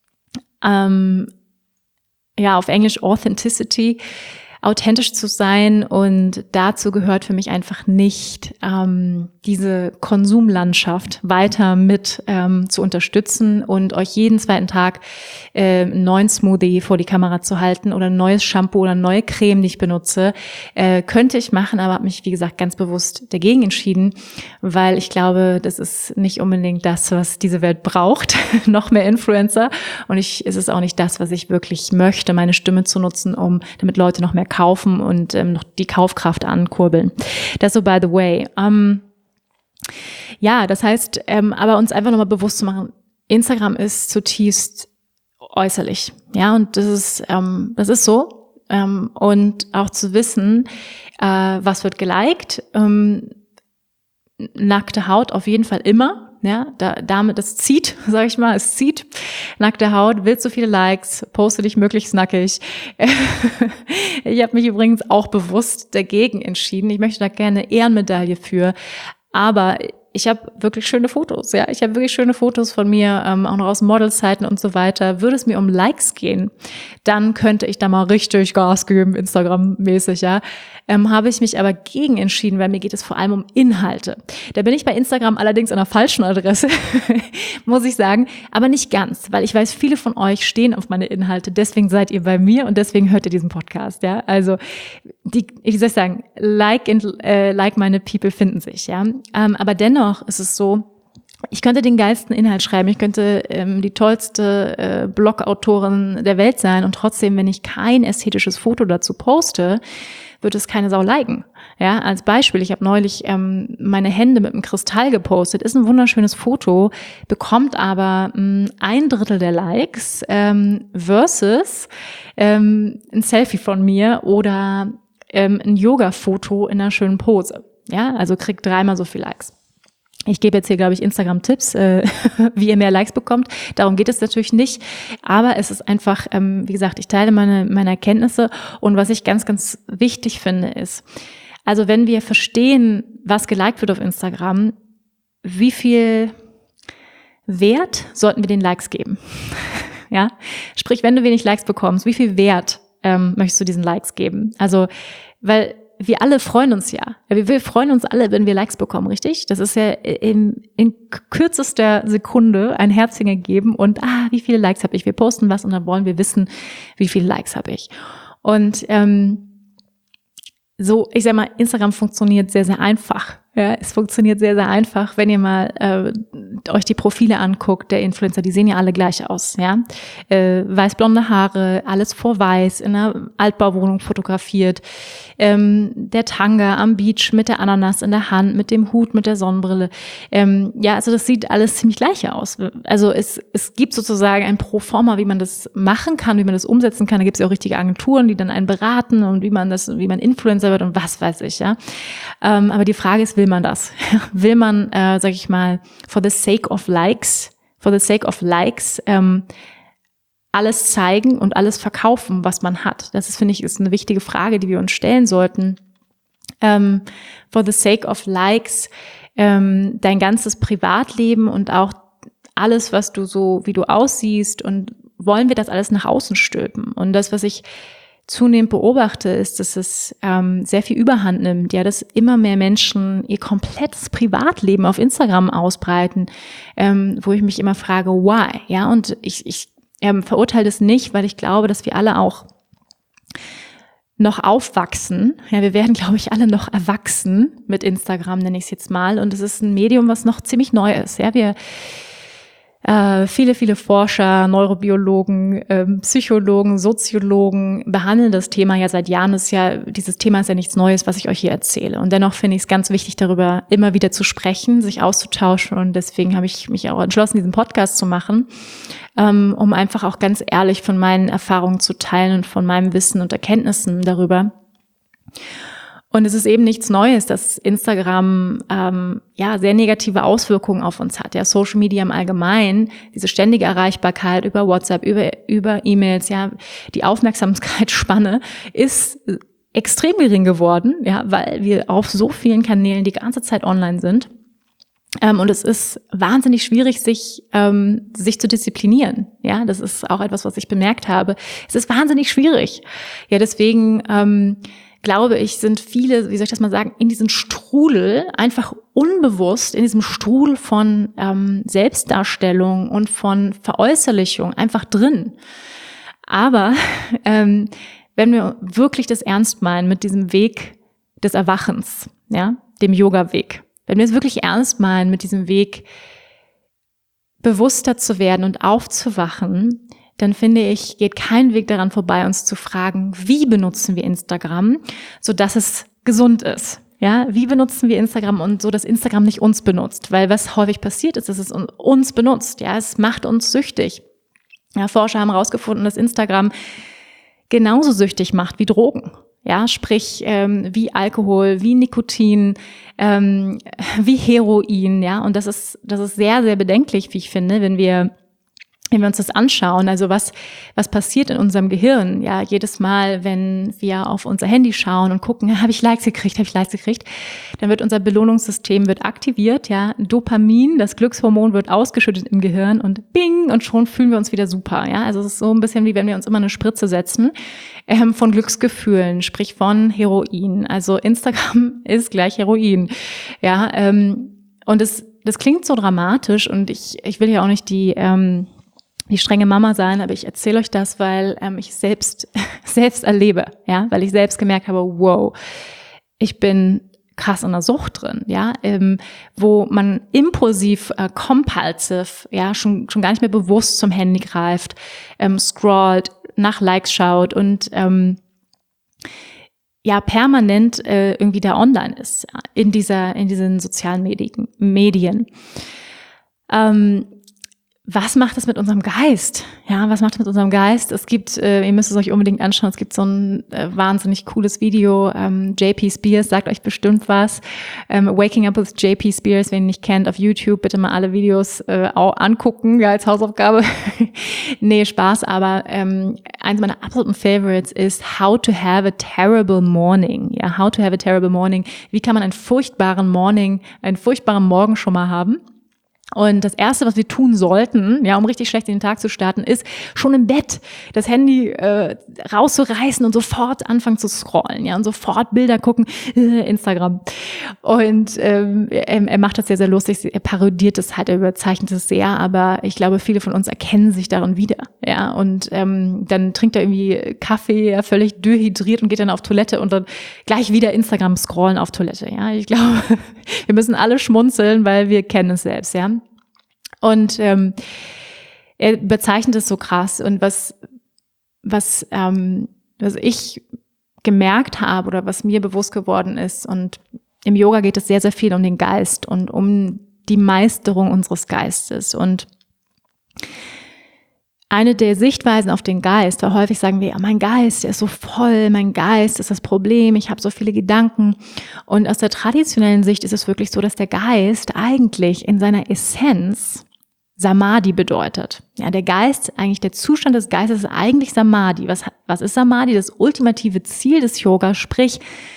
auf Englisch Authenticity, authentisch zu sein, und dazu gehört für mich einfach nicht, diese Konsumlandschaft weiter mit zu unterstützen und euch jeden zweiten Tag einen neuen Smoothie vor die Kamera zu halten oder ein neues Shampoo oder eine neue Creme, die ich benutze. Könnte ich machen, aber habe mich, wie gesagt, ganz bewusst dagegen entschieden, weil ich glaube, das ist nicht unbedingt das, was diese Welt braucht, noch mehr Influencer, und es ist auch nicht das, was ich wirklich möchte, meine Stimme zu nutzen, damit Leute noch mehr kaufen und noch die Kaufkraft ankurbeln. Das so by the way. Das heißt, aber uns einfach nochmal bewusst zu machen, Instagram ist zutiefst äußerlich. Ja, und das ist so. Und auch zu wissen, was wird geliked, nackte Haut auf jeden Fall immer. Ja, damit, das zieht, sag ich mal, es zieht. Nackte Haut, willst du viele Likes, poste dich möglichst nackig. Ich habe mich übrigens auch bewusst dagegen entschieden. Ich möchte da gerne Ehrenmedaille für. Aber ich habe wirklich schöne Fotos, ja. Ich habe wirklich schöne Fotos von mir, auch noch aus Modelzeiten und so weiter. Würde es mir um Likes gehen, dann könnte ich da mal richtig Gas geben, Instagram-mäßig, ja. Habe ich mich aber gegen entschieden, weil mir geht es vor allem um Inhalte. Da bin ich bei Instagram allerdings an der falschen Adresse, muss ich sagen. Aber nicht ganz, weil ich weiß, viele von euch stehen auf meine Inhalte. Deswegen seid ihr bei mir und deswegen hört ihr diesen Podcast, ja. Also, wie soll ich sagen, like-minded people finden sich, ja. Aber dennoch ist es so, ich könnte den geilsten Inhalt schreiben, ich könnte die tollste Blogautorin der Welt sein und trotzdem, wenn ich kein ästhetisches Foto dazu poste, wird es keine Sau liken. Ja, als Beispiel, ich habe neulich meine Hände mit einem Kristall gepostet, ist ein wunderschönes Foto, bekommt aber 1/3 der Likes versus ein Selfie von mir oder ein Yoga-Foto in einer schönen Pose. Ja, also kriegt 3-mal so viel Likes. Ich gebe jetzt hier, glaube ich, Instagram-Tipps, wie ihr mehr Likes bekommt. Darum geht es natürlich nicht. Aber es ist einfach, wie gesagt, ich teile meine Erkenntnisse. Und was ich ganz, ganz wichtig finde, ist, also wenn wir verstehen, was geliked wird auf Instagram, wie viel Wert sollten wir den Likes geben? Ja, sprich, wenn du wenig Likes bekommst, wie viel Wert möchtest du diesen Likes geben? Also, weil wir alle freuen uns ja. Wir freuen uns alle, wenn wir Likes bekommen, richtig? Das ist ja in kürzester Sekunde ein Herzchen geben und wie viele Likes habe ich? Wir posten was und dann wollen wir wissen, wie viele Likes habe ich. Und so, ich sag mal, Instagram funktioniert sehr, sehr einfach. Ja, es funktioniert sehr, sehr einfach, wenn ihr mal euch die Profile anguckt, der Influencer, die sehen ja alle gleich aus, ja. Weißblonde Haare, alles vor weiß, in einer Altbauwohnung fotografiert, der Tanga am Beach mit der Ananas in der Hand, mit dem Hut, mit der Sonnenbrille. Ja, also das sieht alles ziemlich gleich aus. Also es gibt sozusagen ein Proforma, wie man das machen kann, wie man das umsetzen kann. Da gibt es ja auch richtige Agenturen, die dann einen beraten und wie man Influencer wird und was weiß ich, ja. Aber die Frage ist, will man das? Will man, sag ich mal, for the sake of likes, alles zeigen und alles verkaufen, was man hat? Das ist, finde ich, ist eine wichtige Frage, die wir uns stellen sollten. For the sake of likes, dein ganzes Privatleben und auch alles, was du so, wie du aussiehst, und wollen wir das alles nach außen stülpen? Und das, was ich zunehmend beobachte, ist, dass es sehr viel Überhand nimmt, ja, dass immer mehr Menschen ihr komplettes Privatleben auf Instagram ausbreiten, wo ich mich immer frage, why? Ja, und ich verurteile das nicht, weil ich glaube, dass wir alle auch noch aufwachsen. Ja, wir werden, glaube ich, alle noch erwachsen mit Instagram, nenne ich es jetzt mal. Und es ist ein Medium, was noch ziemlich neu ist. Ja, viele Forscher, Neurobiologen, Psychologen, Soziologen behandeln das Thema ja seit Jahren. Dieses Thema ist ja nichts Neues, was ich euch hier erzähle. Und dennoch finde ich es ganz wichtig, darüber immer wieder zu sprechen, sich auszutauschen. Und deswegen habe ich mich auch entschlossen, diesen Podcast zu machen, um einfach auch ganz ehrlich von meinen Erfahrungen zu teilen und von meinem Wissen und Erkenntnissen darüber. Und es ist eben nichts Neues, dass Instagram sehr negative Auswirkungen auf uns hat. Ja, Social Media im Allgemeinen, diese ständige Erreichbarkeit über WhatsApp, über E-Mails, ja, die Aufmerksamkeitsspanne ist extrem gering geworden, ja, weil wir auf so vielen Kanälen die ganze Zeit online sind. Und es ist wahnsinnig schwierig, sich zu disziplinieren. Ja, das ist auch etwas, was ich bemerkt habe. Es ist wahnsinnig schwierig. Ja, deswegen glaube ich, sind viele, wie soll ich das mal sagen, in diesem Strudel, einfach unbewusst, in diesem Strudel von Selbstdarstellung und von Veräußerlichung einfach drin. Aber wenn wir wirklich das ernst meinen mit diesem Weg des Erwachens, ja, dem Yoga-Weg, wenn wir es wirklich ernst meinen mit diesem Weg, bewusster zu werden und aufzuwachen, dann finde ich, geht kein Weg daran vorbei, uns zu fragen, wie benutzen wir Instagram, so dass es gesund ist. Ja, wie benutzen wir Instagram und so, dass Instagram nicht uns benutzt? Weil was häufig passiert ist, dass es uns benutzt. Ja, es macht uns süchtig. Ja, Forscher haben herausgefunden, dass Instagram genauso süchtig macht wie Drogen. Ja, sprich wie Alkohol, wie Nikotin, wie Heroin. Ja, und das ist sehr, sehr bedenklich, wie ich finde, wenn wir wenn wir uns das anschauen, also was passiert in unserem Gehirn, ja, jedes Mal, wenn wir auf unser Handy schauen und gucken, habe ich Likes gekriegt, dann wird unser Belohnungssystem aktiviert, ja, Dopamin, das Glückshormon wird ausgeschüttet im Gehirn und bing, und schon fühlen wir uns wieder super, ja, also es ist so ein bisschen wie wenn wir uns immer eine Spritze setzen, von Glücksgefühlen, sprich von Heroin, also Instagram ist gleich Heroin, ja, und das klingt so dramatisch und ich will ja auch nicht die strenge Mama sein, aber ich erzähle euch das, weil ich selbst erlebe, ja, weil ich selbst gemerkt habe, wow, ich bin krass in der Sucht drin, ja, wo man impulsiv, compulsive, ja, schon gar nicht mehr bewusst zum Handy greift, scrollt, nach Likes schaut und ja permanent irgendwie da online ist in diesen sozialen Medien. Was macht das mit unserem Geist? Ja, was macht das mit unserem Geist? Es gibt, ihr müsst es euch unbedingt anschauen, es gibt so ein wahnsinnig cooles Video, JP Spears sagt euch bestimmt was. Waking Up with JP Spears, wen ihr nicht kennt, auf YouTube, bitte mal alle Videos auch angucken, ja, als Hausaufgabe. Nee, Spaß, aber eins meiner absoluten Favorites ist How to Have a Terrible Morning. Ja, How to Have a Terrible Morning. Wie kann man einen furchtbaren Morgen schon mal haben? Und das Erste, was wir tun sollten, ja, um richtig schlecht in den Tag zu starten, ist schon im Bett das Handy rauszureißen und sofort anfangen zu scrollen, ja, und sofort Bilder gucken, Instagram. Und er macht das sehr, sehr lustig, er parodiert es halt, er überzeichnet es sehr, aber ich glaube, viele von uns erkennen sich darin wieder, ja, und dann trinkt er irgendwie Kaffee, völlig dehydriert und geht dann auf Toilette und dann gleich wieder Instagram scrollen auf Toilette, ja. Ich glaube, wir müssen alle schmunzeln, weil wir kennen es selbst, ja. Und er bezeichnet es so krass. Und was ich gemerkt habe oder was mir bewusst geworden ist, und im Yoga geht es sehr, sehr viel um den Geist und um die Meisterung unseres Geistes. Und eine der Sichtweisen auf den Geist, weil häufig sagen wir, ja, mein Geist, der ist so voll, mein Geist ist das Problem, ich habe so viele Gedanken. Und aus der traditionellen Sicht ist es wirklich so, dass der Geist eigentlich in seiner Essenz Samadhi bedeutet. Ja, der Geist, eigentlich der Zustand des Geistes ist eigentlich Samadhi. Was ist Samadhi? Das ultimative Ziel des Yoga, sprich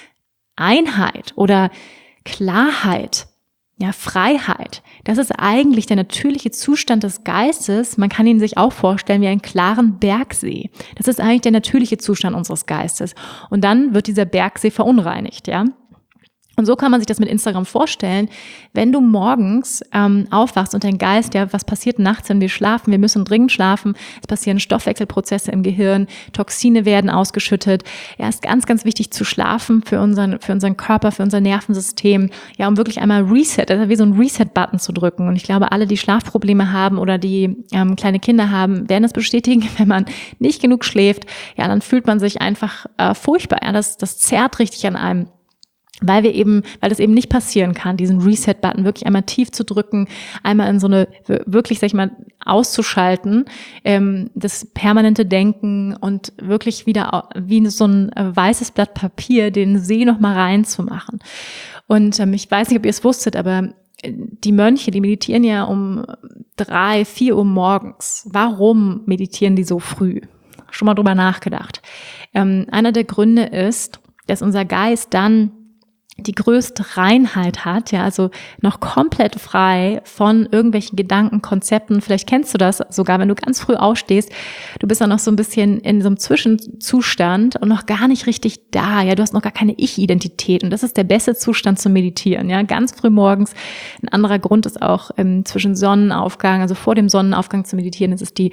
Einheit oder Klarheit, ja, Freiheit. Das ist eigentlich der natürliche Zustand des Geistes. Man kann ihn sich auch vorstellen wie einen klaren Bergsee. Das ist eigentlich der natürliche Zustand unseres Geistes. Und dann wird dieser Bergsee verunreinigt, ja. Und so kann man sich das mit Instagram vorstellen, wenn du morgens aufwachst und dein Geist, ja, was passiert nachts, wenn wir schlafen? Wir müssen dringend schlafen, es passieren Stoffwechselprozesse im Gehirn, Toxine werden ausgeschüttet. Ja, ist ganz, ganz wichtig zu schlafen für unseren Körper, für unser Nervensystem, ja, um wirklich einmal Reset, also wie so ein Reset-Button zu drücken. Und ich glaube, alle, die Schlafprobleme haben oder die kleine Kinder haben, werden das bestätigen, wenn man nicht genug schläft, ja, dann fühlt man sich einfach furchtbar, ja, das zerrt richtig an einem. Weil das eben nicht passieren kann, diesen Reset-Button wirklich einmal tief zu drücken, einmal in so eine, wirklich, sag ich mal, auszuschalten, das permanente Denken und wirklich wieder wie so ein weißes Blatt Papier den See nochmal reinzumachen. Und ich weiß nicht, ob ihr es wusstet, aber die Mönche, die meditieren ja um 3, 4 Uhr morgens. Warum meditieren die so früh? Schon mal drüber nachgedacht. Einer der Gründe ist, dass unser Geist dann die größte Reinheit hat, ja, also noch komplett frei von irgendwelchen Gedanken, Konzepten. Vielleicht kennst du das sogar, wenn du ganz früh aufstehst. Du bist dann noch so ein bisschen in so einem Zwischenzustand und noch gar nicht richtig da. Ja, du hast noch gar keine Ich-Identität. Und das ist der beste Zustand zum Meditieren. Ja, ganz früh morgens. Ein anderer Grund ist auch zwischen Sonnenaufgang, also vor dem Sonnenaufgang zu meditieren. Das ist die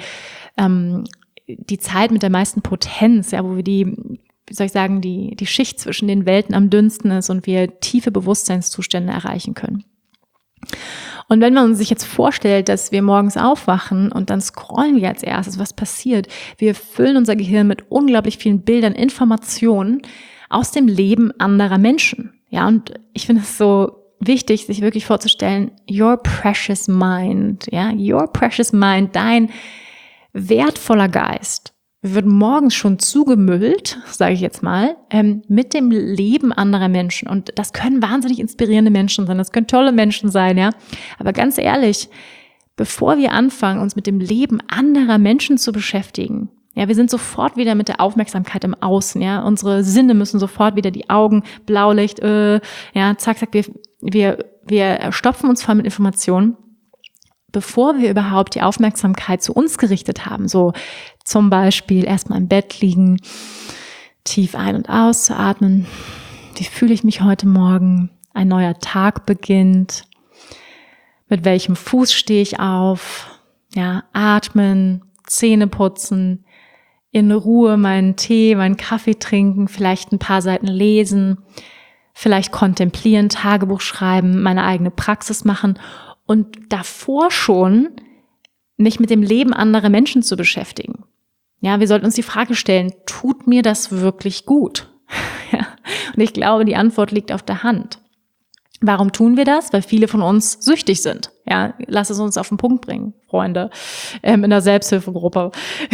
Zeit mit der meisten Potenz, ja, wo wir die Schicht zwischen den Welten am dünnsten ist und wir tiefe Bewusstseinszustände erreichen können. Und wenn man sich jetzt vorstellt, dass wir morgens aufwachen und dann scrollen wir als erstes, was passiert? Wir füllen unser Gehirn mit unglaublich vielen Bildern, Informationen aus dem Leben anderer Menschen. Ja, und ich finde es so wichtig, sich wirklich vorzustellen, your precious mind, dein wertvoller Geist wird morgens schon zugemüllt, sage ich jetzt mal, mit dem Leben anderer Menschen. Und das können wahnsinnig inspirierende Menschen sein, das können tolle Menschen sein, ja. Aber ganz ehrlich, bevor wir anfangen, uns mit dem Leben anderer Menschen zu beschäftigen, ja, wir sind sofort wieder mit der Aufmerksamkeit im Außen, ja, unsere Sinne müssen sofort wieder, die Augen, Blaulicht, ja, zack, zack, wir stopfen uns voll mit Informationen, bevor wir überhaupt die Aufmerksamkeit zu uns gerichtet haben, so zum Beispiel erstmal im Bett liegen, tief ein- und auszuatmen, wie fühle ich mich heute Morgen, ein neuer Tag beginnt, mit welchem Fuß stehe ich auf, ja, atmen, Zähne putzen, in Ruhe meinen Tee, meinen Kaffee trinken, vielleicht ein paar Seiten lesen, vielleicht kontemplieren, Tagebuch schreiben, meine eigene Praxis machen und davor schon mich mit dem Leben anderer Menschen zu beschäftigen. Ja, wir sollten uns die Frage stellen, tut mir das wirklich gut? Ja, und ich glaube, die Antwort liegt auf der Hand. Warum tun wir das? Weil viele von uns süchtig sind. Ja, lass es uns auf den Punkt bringen, Freunde, in der Selbsthilfegruppe.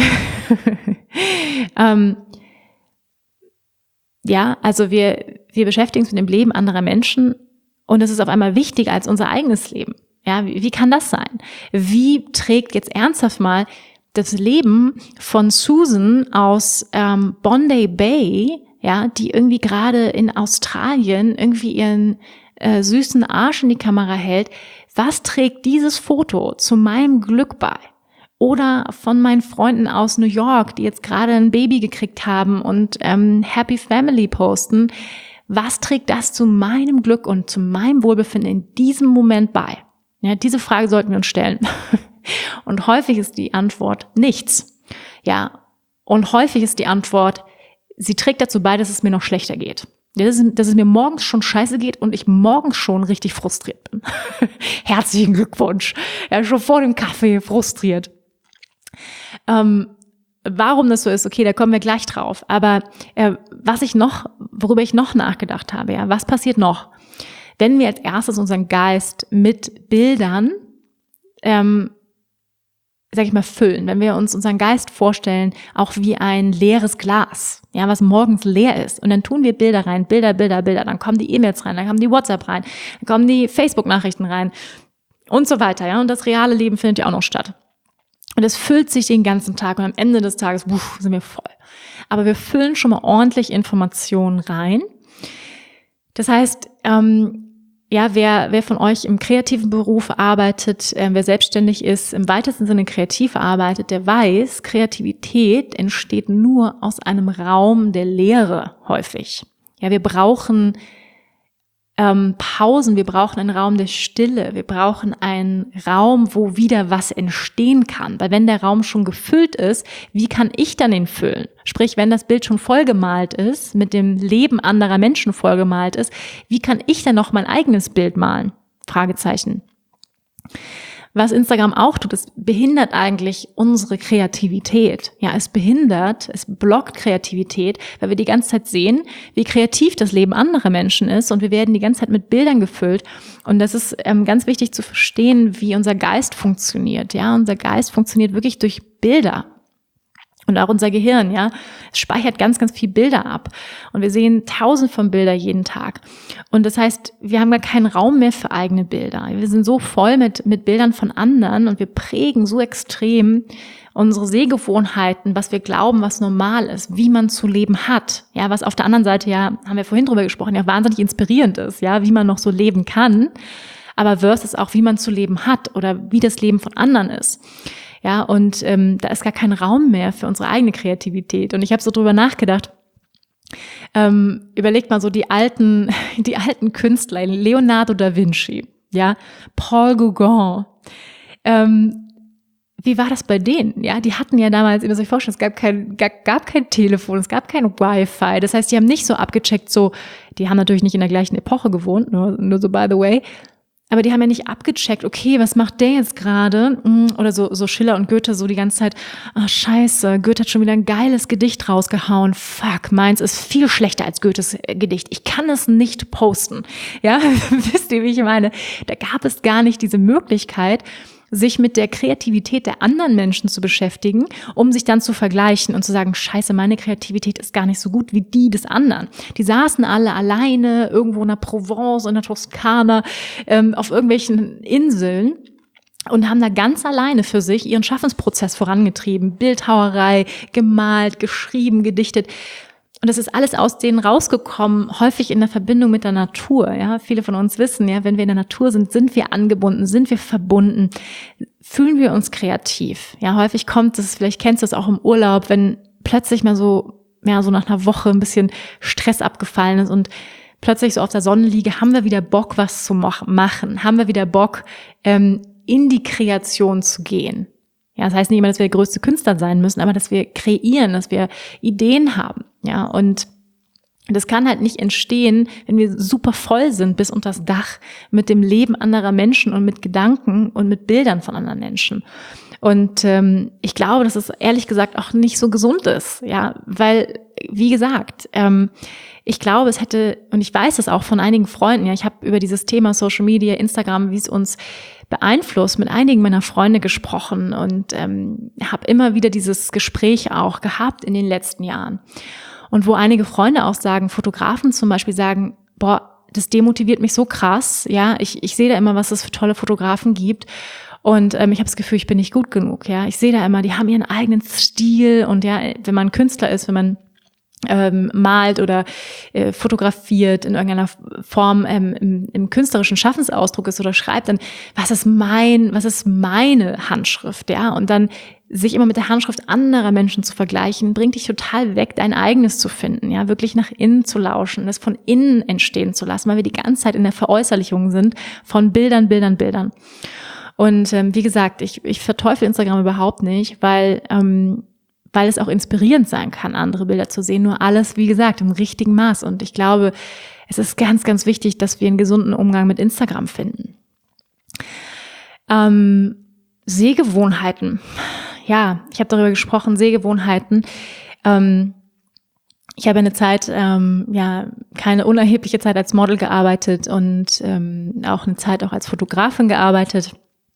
Ja, also wir beschäftigen uns mit dem Leben anderer Menschen und es ist auf einmal wichtiger als unser eigenes Leben. Ja, wie kann das sein? Wie trägt jetzt ernsthaft mal das Leben von Susan aus Bondi Bay, ja, die irgendwie gerade in Australien irgendwie ihren süßen Arsch in die Kamera hält, was trägt dieses Foto zu meinem Glück bei? Oder von meinen Freunden aus New York, die jetzt gerade ein Baby gekriegt haben und Happy Family posten, was trägt das zu meinem Glück und zu meinem Wohlbefinden in diesem Moment bei? Ja, diese Frage sollten wir uns stellen. Und häufig ist die Antwort nichts. Ja, und häufig ist die Antwort, sie trägt dazu bei, dass es mir noch schlechter geht. Dass es mir morgens schon scheiße geht und ich morgens schon richtig frustriert bin. Herzlichen Glückwunsch. Ja, schon vor dem Kaffee frustriert. Warum das so ist, okay, da kommen wir gleich drauf. Aber worüber ich noch nachgedacht habe, ja, was passiert noch, wenn wir als erstes unseren Geist mit Bildern sag ich mal, füllen, wenn wir uns unseren Geist vorstellen, auch wie ein leeres Glas, ja, was morgens leer ist. Und dann tun wir Bilder rein, Bilder, dann kommen die E-Mails rein, dann kommen die WhatsApp rein, dann kommen die Facebook-Nachrichten rein und so weiter, ja. Und das reale Leben findet ja auch noch statt. Und es füllt sich den ganzen Tag und am Ende des Tages, sind wir voll. Aber wir füllen schon mal ordentlich Informationen rein. Das heißt, ja, wer von euch im kreativen Beruf arbeitet, wer selbstständig ist, im weitesten Sinne kreativ arbeitet, der weiß, Kreativität entsteht nur aus einem Raum der Leere häufig. Ja, wir brauchen Pausen, wir brauchen einen Raum der Stille, wir brauchen einen Raum, wo wieder was entstehen kann. Weil wenn der Raum schon gefüllt ist, wie kann ich dann ihn füllen? Sprich, wenn das Bild schon vollgemalt ist, mit dem Leben anderer Menschen vollgemalt ist, wie kann ich dann noch mein eigenes Bild malen? Fragezeichen. Was Instagram auch tut, es behindert eigentlich unsere Kreativität. Ja, es blockt Kreativität, weil wir die ganze Zeit sehen, wie kreativ das Leben anderer Menschen ist und wir werden die ganze Zeit mit Bildern gefüllt. Und das ist ganz wichtig zu verstehen, wie unser Geist funktioniert. Ja, unser Geist funktioniert wirklich durch Bilder. Und auch unser Gehirn, ja, es speichert ganz, ganz viel Bilder ab. Und wir sehen 1000 von Bildern jeden Tag. Und das heißt, wir haben gar keinen Raum mehr für eigene Bilder. Wir sind so voll mit Bildern von anderen und wir prägen so extrem unsere Sehgewohnheiten, was wir glauben, was normal ist, wie man zu leben hat. Ja, was auf der anderen Seite, ja, haben wir vorhin drüber gesprochen, ja, wahnsinnig inspirierend ist, ja, wie man noch so leben kann. Aber versus auch, wie man zu leben hat oder wie das Leben von anderen ist. Ja, und da ist gar kein Raum mehr für unsere eigene Kreativität. Und ich habe so drüber nachgedacht, überlegt mal so die alten Künstler, Leonardo da Vinci, ja, Paul Gauguin, wie war das bei denen? Ja, die hatten ja damals, ihr müsst euch vorstellen, es gab kein Telefon, es gab kein Wi-Fi. Das heißt, die haben nicht so abgecheckt, die haben natürlich nicht in der gleichen Epoche gewohnt, nur so by the way. Aber die haben ja nicht abgecheckt, okay, was macht der jetzt gerade? Oder so Schiller und Goethe so die ganze Zeit, scheiße, Goethe hat schon wieder ein geiles Gedicht rausgehauen. Fuck, meins ist viel schlechter als Goethes Gedicht. Ich kann es nicht posten. Ja, wisst ihr, wie ich meine? Da gab es gar nicht diese Möglichkeit, sich mit der Kreativität der anderen Menschen zu beschäftigen, um sich dann zu vergleichen und zu sagen, scheiße, meine Kreativität ist gar nicht so gut wie die des anderen. Die saßen alle alleine irgendwo in der Provence, in der Toskana, auf irgendwelchen Inseln und haben da ganz alleine für sich ihren Schaffensprozess vorangetrieben. Bildhauerei, gemalt, geschrieben, gedichtet. Und das ist alles aus denen rausgekommen, häufig in der Verbindung mit der Natur. Ja, viele von uns wissen, ja, wenn wir in der Natur sind, sind wir angebunden, sind wir verbunden, fühlen wir uns kreativ. Ja, häufig kommt es, vielleicht kennst du es auch im Urlaub, wenn plötzlich mal so nach einer Woche ein bisschen Stress abgefallen ist und plötzlich so auf der Sonnenliege haben wir wieder Bock, was zu machen, haben wir wieder Bock, in die Kreation zu gehen. Ja, das heißt nicht immer, dass wir der größte Künstler sein müssen, aber dass wir kreieren, dass wir Ideen haben. Ja, und das kann halt nicht entstehen, wenn wir super voll sind bis unter das Dach mit dem Leben anderer Menschen und mit Gedanken und mit Bildern von anderen Menschen. Und ich glaube, dass es ehrlich gesagt auch nicht so gesund ist, ja, weil, wie gesagt, ich glaube, es hätte, und ich weiß es auch von einigen Freunden, ja, ich habe über dieses Thema Social Media, Instagram, wie es uns beeinflusst, mit einigen meiner Freunde gesprochen und habe immer wieder dieses Gespräch auch gehabt in den letzten Jahren. Und wo einige Freunde auch sagen, Fotografen zum Beispiel sagen, boah, das demotiviert mich so krass, ja, ich sehe da immer, was es für tolle Fotografen gibt. Und ich habe das Gefühl, ich bin nicht gut genug, ja. Ich sehe da immer, die haben ihren eigenen Stil und ja, wenn man Künstler ist, wenn man malt oder fotografiert in irgendeiner Form im künstlerischen Schaffensausdruck ist oder schreibt, dann was ist meine Handschrift, ja? Und dann sich immer mit der Handschrift anderer Menschen zu vergleichen, bringt dich total weg, dein eigenes zu finden, ja, wirklich nach innen zu lauschen, das von innen entstehen zu lassen, weil wir die ganze Zeit in der Veräußerlichung sind von Bildern. Und wie gesagt, ich verteufel Instagram überhaupt nicht, weil es auch inspirierend sein kann, andere Bilder zu sehen. Nur alles, wie gesagt, im richtigen Maß. Und ich glaube, es ist ganz, ganz wichtig, dass wir einen gesunden Umgang mit Instagram finden. Sehgewohnheiten. Ja, ich habe darüber gesprochen, Sehgewohnheiten. Ich habe eine Zeit, keine unerhebliche Zeit als Model gearbeitet und auch eine Zeit auch als Fotografin gearbeitet.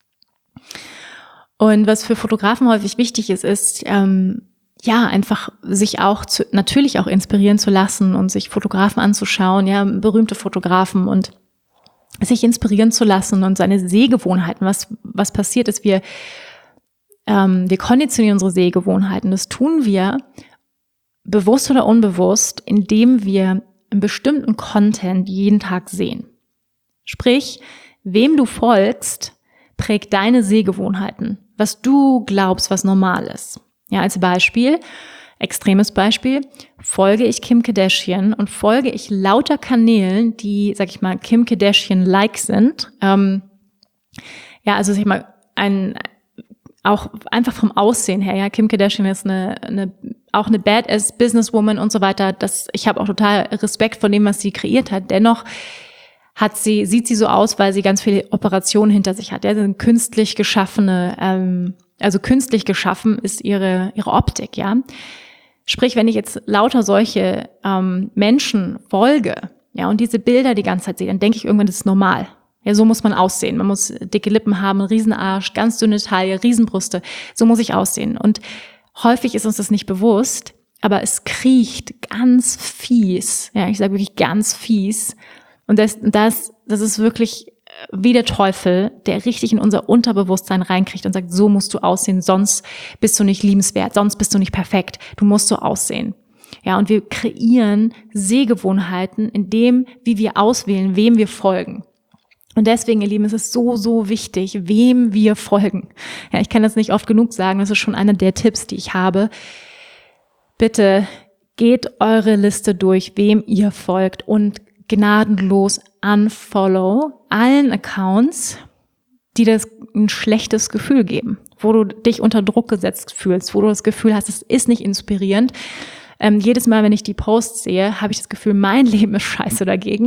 Und was für Fotografen häufig wichtig ist, einfach sich auch natürlich auch inspirieren zu lassen und sich Fotografen anzuschauen, ja, berühmte Fotografen und sich inspirieren zu lassen und seine Sehgewohnheiten. Was passiert ist, wir konditionieren unsere Sehgewohnheiten. Das tun wir bewusst oder unbewusst, indem wir einen bestimmten Content jeden Tag sehen. Sprich, wem du folgst, prägt deine Sehgewohnheiten, was du glaubst, was normal ist. Ja, als Beispiel, extremes Beispiel, folge ich Kim Kardashian und folge ich lauter Kanälen, die, sag ich mal, Kim Kardashian-like sind. Also sag ich mal, auch einfach vom Aussehen her, ja, Kim Kardashian ist auch eine Badass Businesswoman und so weiter. Ich habe auch total Respekt vor dem, was sie kreiert hat. Dennoch sieht sie so aus, weil sie ganz viele Operationen hinter sich hat. Ja, sind künstlich geschaffene, künstlich geschaffen ist ihre Optik, ja. Sprich, wenn ich jetzt lauter solche Menschen folge, ja, und diese Bilder die ganze Zeit sehe, dann denke ich irgendwann, das ist normal. Ja, so muss man aussehen. Man muss dicke Lippen haben, einen Riesenarsch, ganz dünne Taille, Riesenbrüste. So muss ich aussehen. Und häufig ist uns das nicht bewusst, aber es kriecht ganz fies. Ja, ich sage wirklich ganz fies. Und das ist wirklich wie der Teufel, der richtig in unser Unterbewusstsein reinkriegt und sagt, so musst du aussehen, sonst bist du nicht liebenswert, sonst bist du nicht perfekt, du musst so aussehen. Ja, und wir kreieren Sehgewohnheiten in dem, wie wir auswählen, wem wir folgen. Und deswegen, ihr Lieben, ist es so, so wichtig, wem wir folgen. Ja, ich kann das nicht oft genug sagen, das ist schon einer der Tipps, die ich habe. Bitte geht eure Liste durch, wem ihr folgt und gnadenlos unfollow allen Accounts, die dir ein schlechtes Gefühl geben, wo du dich unter Druck gesetzt fühlst, wo du das Gefühl hast, es ist nicht inspirierend. Jedes Mal, wenn ich die Posts sehe, habe ich das Gefühl, mein Leben ist scheiße dagegen.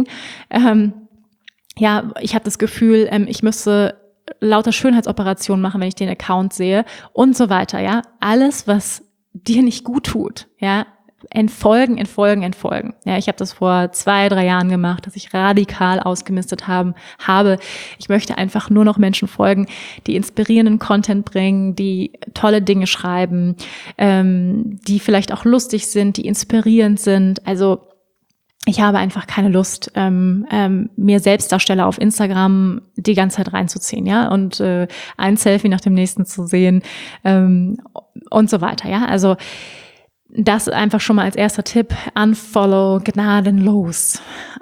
Ich habe das Gefühl, ich müsste lauter Schönheitsoperationen machen, wenn ich den Account sehe und so weiter. Ja, alles, was dir nicht gut tut, ja, entfolgen. Ja, ich habe das vor 2-3 Jahren gemacht, dass ich radikal ausgemistet habe. Ich möchte einfach nur noch Menschen folgen, die inspirierenden Content bringen, die tolle Dinge schreiben, die vielleicht auch lustig sind, die inspirierend sind. Also ich habe einfach keine Lust, mir Selbstdarsteller auf Instagram die ganze Zeit reinzuziehen, ja, und ein Selfie nach dem nächsten zu sehen und so weiter, ja. Also das einfach schon mal als erster Tipp: Unfollow gnadenlos.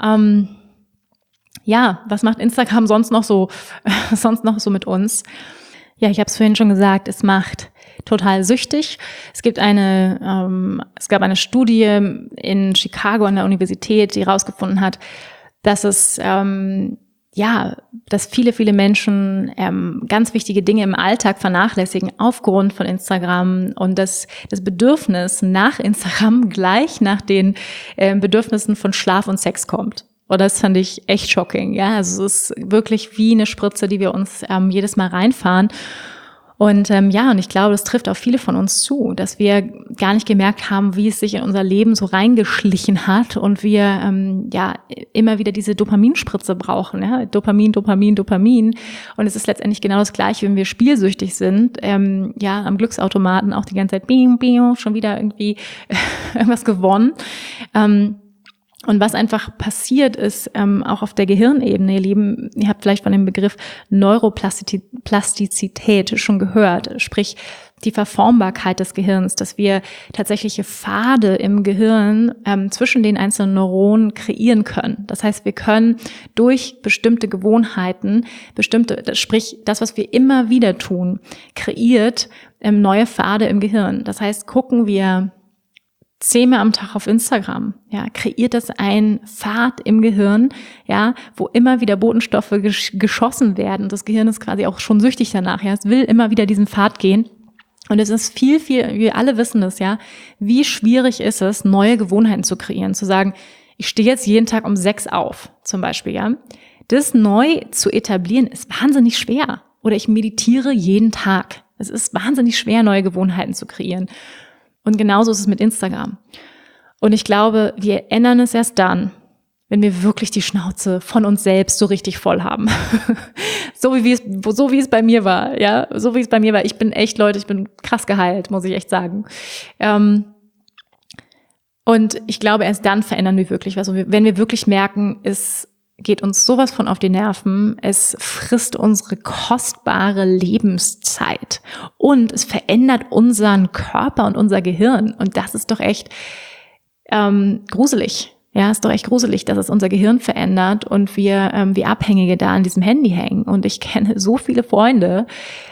Ja, was macht Instagram sonst noch so mit uns? Ja, ich habe es vorhin schon gesagt, es macht total süchtig. Es gab eine Studie in Chicago an der Universität, die herausgefunden hat, dass dass viele Menschen ganz wichtige Dinge im Alltag vernachlässigen aufgrund von Instagram, und das Bedürfnis nach Instagram gleich nach den Bedürfnissen von Schlaf und Sex kommt. Und das fand ich echt shocking, ja. Also es ist wirklich wie eine Spritze, die wir uns jedes Mal reinfahren. Und und ich glaube, das trifft auf viele von uns zu, dass wir gar nicht gemerkt haben, wie es sich in unser Leben so reingeschlichen hat und wir immer wieder diese Dopaminspritze brauchen, ja, Dopamin. Und es ist letztendlich genau das Gleiche, wenn wir spielsüchtig sind, am Glücksautomaten auch die ganze Zeit bing, bing, schon wieder irgendwie irgendwas gewonnen. Und was einfach passiert ist, auch auf der Gehirnebene, ihr Lieben, ihr habt vielleicht von dem Begriff Neuroplastizität schon gehört, sprich die Verformbarkeit des Gehirns, dass wir tatsächliche Pfade im Gehirn zwischen den einzelnen Neuronen kreieren können. Das heißt, wir können durch bestimmte Gewohnheiten, sprich das, was wir immer wieder tun, kreiert neue Pfade im Gehirn. Das heißt, gucken wir 10-mal am Tag auf Instagram, ja, kreiert das ein Pfad im Gehirn, ja, wo immer wieder Botenstoffe geschossen werden. Das Gehirn ist quasi auch schon süchtig danach, ja, es will immer wieder diesen Pfad gehen. Und es ist viel, wir alle wissen das, ja, wie schwierig ist es, neue Gewohnheiten zu kreieren, zu sagen, ich stehe jetzt jeden Tag um 6 auf, zum Beispiel, ja. Das neu zu etablieren ist wahnsinnig schwer. Oder ich meditiere jeden Tag. Es ist wahnsinnig schwer, neue Gewohnheiten zu kreieren. Und genauso ist es mit Instagram. Und ich glaube, wir ändern es erst dann, wenn wir wirklich die Schnauze von uns selbst so richtig voll haben. so wie es bei mir war, ja, so wie es bei mir war. Ich bin krass geheilt, muss ich echt sagen. Und ich glaube, erst dann verändern wir wirklich was. Und wenn wir wirklich merken, es geht uns sowas von auf die Nerven, es frisst unsere kostbare Lebenszeit und es verändert unseren Körper und unser Gehirn. Und das ist doch echt gruselig. Ja, ist doch echt gruselig, dass es unser Gehirn verändert und wir wie Abhängige da an diesem Handy hängen. Und ich kenne so viele Freunde,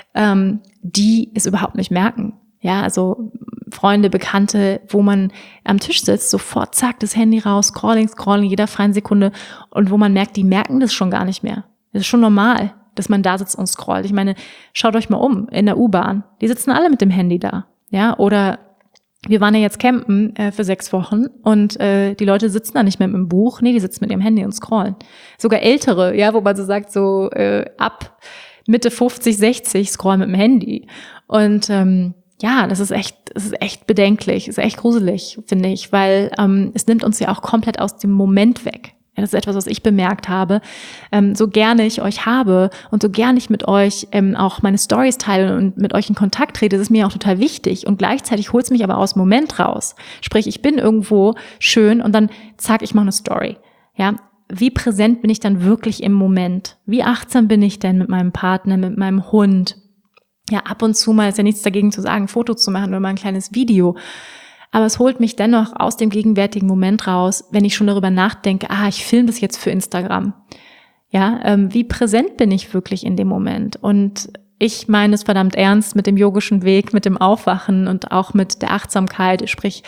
die es überhaupt nicht merken. Ja, also Freunde, Bekannte, wo man am Tisch sitzt, sofort zack, das Handy raus, scrolling, jeder freien Sekunde, und wo man merkt, die merken das schon gar nicht mehr. Das ist schon normal, dass man da sitzt und scrollt. Ich meine, schaut euch mal um, in der U-Bahn, die sitzen alle mit dem Handy da, ja, oder wir waren ja jetzt campen für 6 Wochen und die Leute sitzen da nicht mehr mit dem Buch, nee, die sitzen mit ihrem Handy und scrollen. Sogar Ältere, ja, wo man so sagt, so ab Mitte 50, 60 scrollen mit dem Handy. Und das ist echt bedenklich, ist echt gruselig, finde ich, weil es nimmt uns ja auch komplett aus dem Moment weg. Ja, das ist etwas, was ich bemerkt habe. So gerne ich euch habe und so gerne ich mit euch auch meine Stories teile und mit euch in Kontakt trete, das ist mir auch total wichtig. Und gleichzeitig holt es mich aber aus dem Moment raus. Sprich, ich bin irgendwo schön und dann zack, ich mache eine Story. Ja, wie präsent bin ich dann wirklich im Moment? Wie achtsam bin ich denn mit meinem Partner, mit meinem Hund? Ja, ab und zu mal ist ja nichts dagegen zu sagen, ein Foto zu machen oder mal ein kleines Video. Aber es holt mich dennoch aus dem gegenwärtigen Moment raus, wenn ich schon darüber nachdenke, ich filme das jetzt für Instagram. Ja, wie präsent bin ich wirklich in dem Moment? Und ich meine es verdammt ernst mit dem yogischen Weg, mit dem Aufwachen und auch mit der Achtsamkeit. Sprich,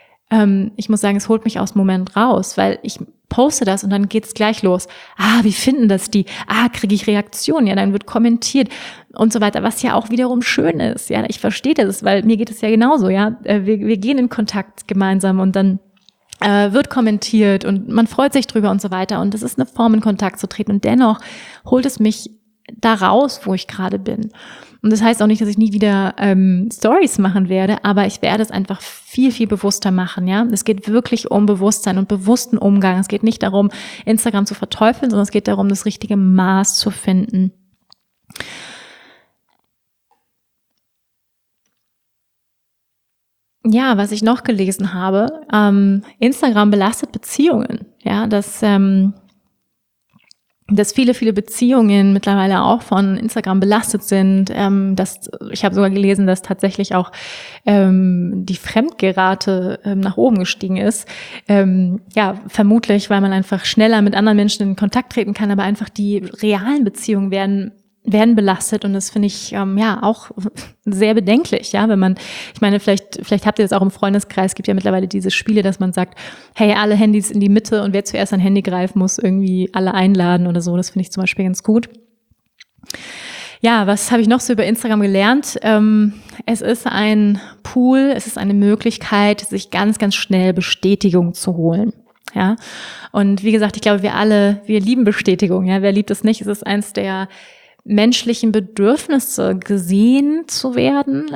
ich muss sagen, es holt mich aus dem Moment raus, weil ich poste das und dann geht's gleich los. Wie finden das die? Kriege ich Reaktionen? Ja, dann wird kommentiert und so weiter, was ja auch wiederum schön ist. Ja, ich verstehe das, weil mir geht es ja genauso. Ja, wir gehen in Kontakt gemeinsam und dann wird kommentiert und man freut sich drüber und so weiter. Und das ist eine Form, in Kontakt zu treten. Und dennoch holt es mich da raus, wo ich gerade bin. Und das heißt auch nicht, dass ich nie wieder Stories machen werde, aber ich werde es einfach viel, viel bewusster machen. Ja, es geht wirklich um Bewusstsein und bewussten Umgang. Es geht nicht darum, Instagram zu verteufeln, sondern es geht darum, das richtige Maß zu finden. Ja, was ich noch gelesen habe, Instagram belastet Beziehungen. ja, dass viele Beziehungen mittlerweile auch von Instagram belastet sind. Ich habe sogar gelesen, dass tatsächlich auch die Fremdgehrate nach oben gestiegen ist. Vermutlich, weil man einfach schneller mit anderen Menschen in Kontakt treten kann, aber einfach die realen Beziehungen werden belastet, und das finde ich auch sehr bedenklich, ja, wenn man, ich meine, vielleicht habt ihr das auch im Freundeskreis, gibt ja mittlerweile diese Spiele, dass man sagt, hey, alle Handys in die Mitte, und wer zuerst ein Handy greift, muss irgendwie alle einladen oder so. Das finde ich zum Beispiel ganz gut. Ja, was habe ich noch so über Instagram gelernt? Es ist ein Pool, es ist eine Möglichkeit, sich ganz, ganz schnell Bestätigung zu holen. Ja, und wie gesagt, ich glaube, wir lieben Bestätigung. Ja, wer liebt es nicht? Es ist eins der menschlichen Bedürfnisse, gesehen zu werden,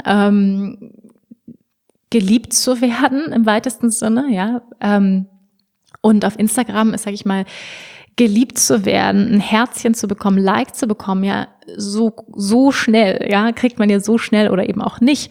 geliebt zu werden im weitesten Sinne, ja. Und auf Instagram ist, sage ich mal, geliebt zu werden, ein Herzchen zu bekommen, Like zu bekommen, ja, so schnell, ja, kriegt man ja so schnell oder eben auch nicht.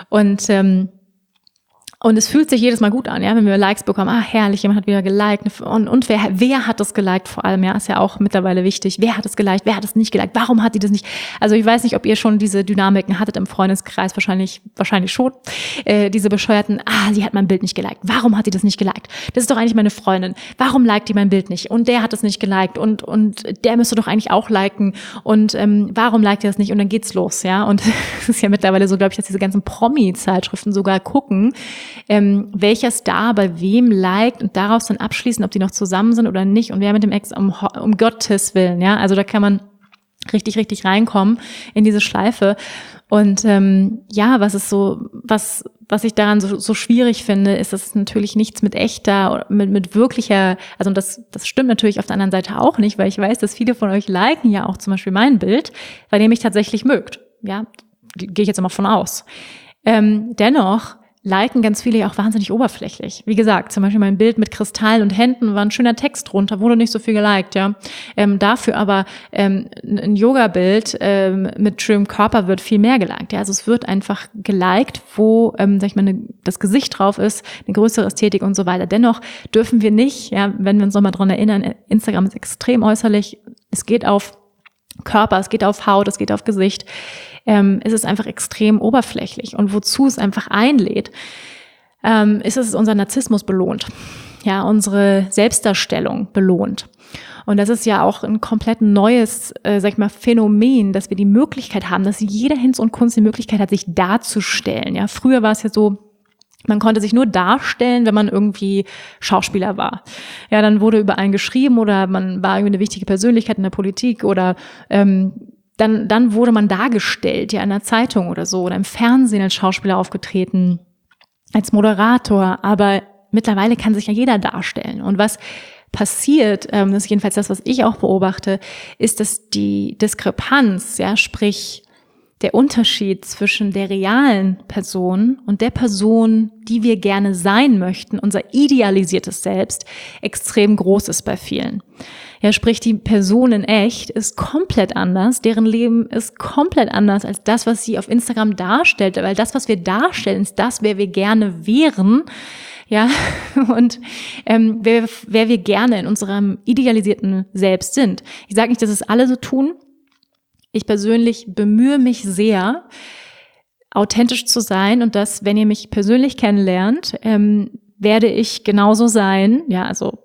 Und es fühlt sich jedes Mal gut an, ja, wenn wir Likes bekommen. Herrlich, jemand hat wieder geliked. Und wer hat das geliked vor allem, ja, ist ja auch mittlerweile wichtig. Wer hat es geliked? Wer hat es nicht geliked? Warum hat die das nicht? Also ich weiß nicht, ob ihr schon diese Dynamiken hattet im Freundeskreis, wahrscheinlich schon. Diese bescheuerten, sie hat mein Bild nicht geliked. Warum hat die das nicht geliked? Das ist doch eigentlich meine Freundin. Warum liked die mein Bild nicht? Und der hat es nicht geliked. Und der müsste doch eigentlich auch liken. Und warum liked er das nicht? Und dann geht's los, ja. Und es ist ja mittlerweile so, glaube ich, dass diese ganzen Promi-Zeitschriften sogar gucken, welcher Star bei wem liked, und daraus dann abschließen, ob die noch zusammen sind oder nicht, und wer mit dem Ex um Gottes Willen, ja, also da kann man richtig reinkommen in diese Schleife. Und was ich daran so schwierig finde, ist, dass es natürlich nichts mit echter, mit wirklicher, also das stimmt natürlich auf der anderen Seite auch nicht, weil ich weiß, dass viele von euch liken ja auch zum Beispiel mein Bild, weil ihr mich tatsächlich mögt, ja, gehe ich jetzt immer von aus. Dennoch liken ganz viele ja auch wahnsinnig oberflächlich. Wie gesagt, zum Beispiel mein Bild mit Kristallen und Händen, war ein schöner Text drunter, wurde nicht so viel geliked, ja. Dafür aber ein Yoga-Bild mit schönem Körper wird viel mehr geliked, ja. Also es wird einfach geliked, wo, das Gesicht drauf ist, eine größere Ästhetik und so weiter. Dennoch dürfen wir nicht, ja, wenn wir uns nochmal dran erinnern, Instagram ist extrem äußerlich, es geht auf Körper, es geht auf Haut, es geht auf Gesicht. Es ist einfach extrem oberflächlich. Und wozu es einfach einlädt, ist es unser Narzissmus belohnt. Ja, unsere Selbstdarstellung belohnt. Und das ist ja auch ein komplett neues, Phänomen, dass wir die Möglichkeit haben, dass jeder Hinz und Kunst die Möglichkeit hat, sich darzustellen. Ja, früher war es ja so, man konnte sich nur darstellen, wenn man irgendwie Schauspieler war. Ja, dann wurde über einen geschrieben, oder man war irgendwie eine wichtige Persönlichkeit in der Politik, oder dann wurde man dargestellt, ja, in einer Zeitung oder so, oder im Fernsehen als Schauspieler aufgetreten, als Moderator. Aber mittlerweile kann sich ja jeder darstellen. Und was passiert, das ist jedenfalls das, was ich auch beobachte, ist, dass die Diskrepanz, ja, sprich der Unterschied zwischen der realen Person und der Person, die wir gerne sein möchten, unser idealisiertes Selbst, extrem groß ist bei vielen. Ja, sprich, die Person in echt ist komplett anders, deren Leben ist komplett anders als das, was sie auf Instagram darstellt, weil das, was wir darstellen, ist das, wer wir gerne wären, ja, und wer wir gerne in unserem idealisierten Selbst sind. Ich sage nicht, dass es alle so tun. Ich persönlich bemühe mich sehr, authentisch zu sein, und dass, wenn ihr mich persönlich kennenlernt, werde ich genauso sein, ja, also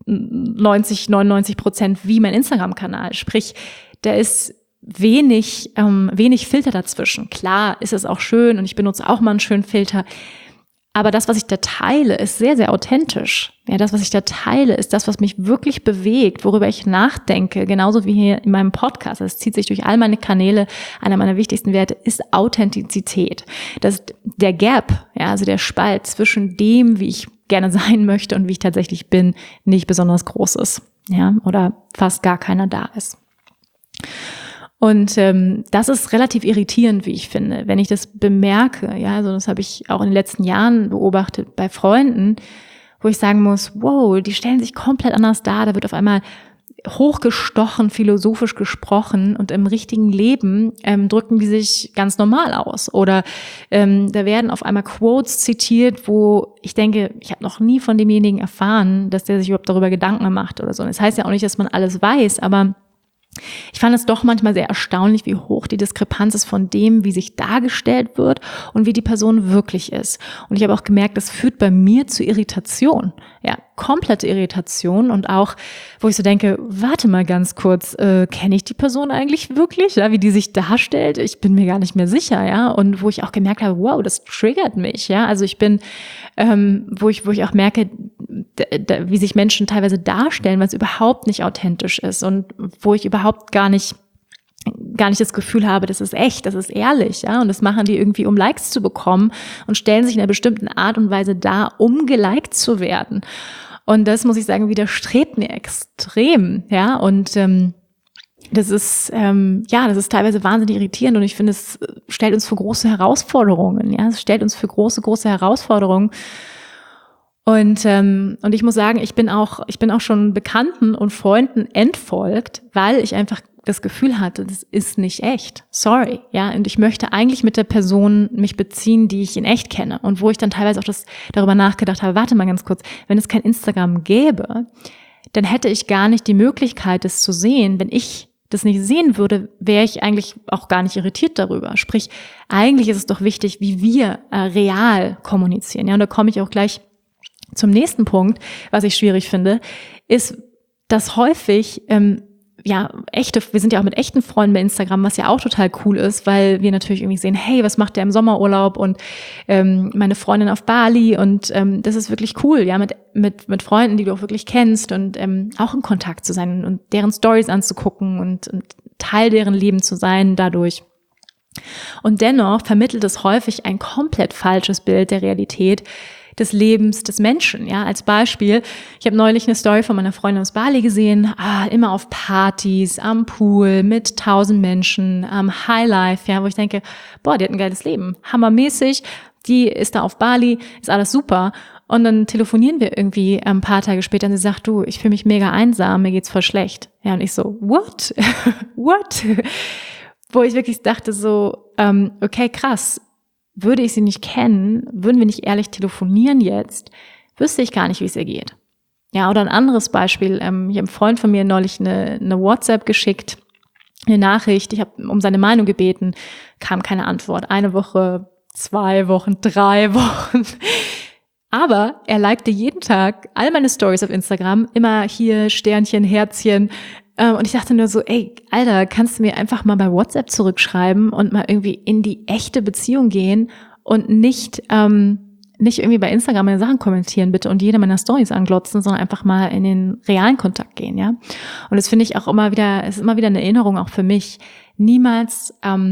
99% wie mein Instagram-Kanal. Sprich, da ist wenig Filter dazwischen. Klar ist es auch schön, und ich benutze auch mal einen schönen Filter. Aber das, was ich da teile, ist sehr, sehr authentisch. Ja, das, was ich da teile, ist das, was mich wirklich bewegt, worüber ich nachdenke, genauso wie hier in meinem Podcast. Das zieht sich durch all meine Kanäle. Einer meiner wichtigsten Werte ist Authentizität. Das der Gap, ja, also der Spalt zwischen dem, wie ich gerne sein möchte und wie ich tatsächlich bin, nicht besonders groß ist, ja, oder fast gar keiner da ist. Und das ist relativ irritierend, wie ich finde, wenn ich das bemerke. Ja, also das habe ich auch in den letzten Jahren beobachtet bei Freunden, wo ich sagen muss, wow, die stellen sich komplett anders dar. Da wird auf einmal hochgestochen, philosophisch gesprochen, und im richtigen Leben drücken die sich ganz normal aus. Oder da werden auf einmal Quotes zitiert, wo ich denke, ich habe noch nie von demjenigen erfahren, dass der sich überhaupt darüber Gedanken macht oder so. Und das heißt ja auch nicht, dass man alles weiß, aber ich fand es doch manchmal sehr erstaunlich, wie hoch die Diskrepanz ist von dem, wie sich dargestellt wird und wie die Person wirklich ist. Und ich habe auch gemerkt, das führt bei mir zu Irritation. Ja, komplette Irritation, und auch, wo ich so denke, warte mal ganz kurz, kenne ich die Person eigentlich wirklich, ja, wie die sich darstellt? Ich bin mir gar nicht mehr sicher, ja, und wo ich auch gemerkt habe, wow, das triggert mich, ja, also ich bin, wo ich auch merke, wie sich Menschen teilweise darstellen, weil es überhaupt nicht authentisch ist und wo ich überhaupt gar nicht das Gefühl habe, das ist echt, das ist ehrlich, ja, und das machen die irgendwie, um Likes zu bekommen, und stellen sich in einer bestimmten Art und Weise dar, um geliked zu werden. Und das, muss ich sagen, widerstrebt mir extrem, ja, und das ist teilweise wahnsinnig irritierend, und ich finde, es stellt uns vor große Herausforderungen, ja, es stellt uns für große Herausforderungen. Und ich muss sagen, ich bin auch schon Bekannten und Freunden entfolgt, weil ich einfach das Gefühl hatte, das ist nicht echt. Sorry, ja. Und ich möchte eigentlich mit der Person mich beziehen, die ich in echt kenne. Und wo ich dann teilweise auch darüber nachgedacht habe, warte mal ganz kurz, wenn es kein Instagram gäbe, dann hätte ich gar nicht die Möglichkeit, das zu sehen. Wenn ich das nicht sehen würde, wäre ich eigentlich auch gar nicht irritiert darüber. Sprich, eigentlich ist es doch wichtig, wie wir real kommunizieren. Ja, und da komme ich auch gleich zum nächsten Punkt, was ich schwierig finde, ist, dass häufig wir sind ja auch mit echten Freunden bei Instagram, was ja auch total cool ist, weil wir natürlich irgendwie sehen, hey, was macht der im Sommerurlaub, und meine Freundin auf Bali, und das ist wirklich cool, ja, mit Freunden, die du auch wirklich kennst, und auch in Kontakt zu sein und deren Stories anzugucken und Teil deren Leben zu sein dadurch. Und dennoch vermittelt es häufig ein komplett falsches Bild der Realität des Lebens des Menschen, ja, als Beispiel. Ich habe neulich eine Story von meiner Freundin aus Bali gesehen, immer auf Partys, am Pool, mit 1000 Menschen, am Highlife, ja, wo ich denke, boah, die hat ein geiles Leben, hammermäßig, die ist da auf Bali, ist alles super. Und dann telefonieren wir irgendwie ein paar Tage später, und sie sagt, du, ich fühle mich mega einsam, mir geht's voll schlecht. Ja, und ich so, what? What? Wo ich wirklich dachte so, okay, krass, würde ich sie nicht kennen, würden wir nicht ehrlich telefonieren jetzt, wüsste ich gar nicht, wie es ihr geht. Ja, oder ein anderes Beispiel, ich habe einem Freund von mir neulich eine WhatsApp geschickt, eine Nachricht, ich habe um seine Meinung gebeten, kam keine Antwort. 1 Woche, 2 Wochen, 3 Wochen. Aber er likte jeden Tag all meine Stories auf Instagram, immer hier Sternchen, Herzchen. Und ich dachte nur so, ey, Alter, kannst du mir einfach mal bei WhatsApp zurückschreiben und mal irgendwie in die echte Beziehung gehen und nicht irgendwie bei Instagram meine Sachen kommentieren, bitte, und jede meiner Stories anglotzen, sondern einfach mal in den realen Kontakt gehen, ja. Und das finde ich auch es ist immer wieder eine Erinnerung auch für mich, niemals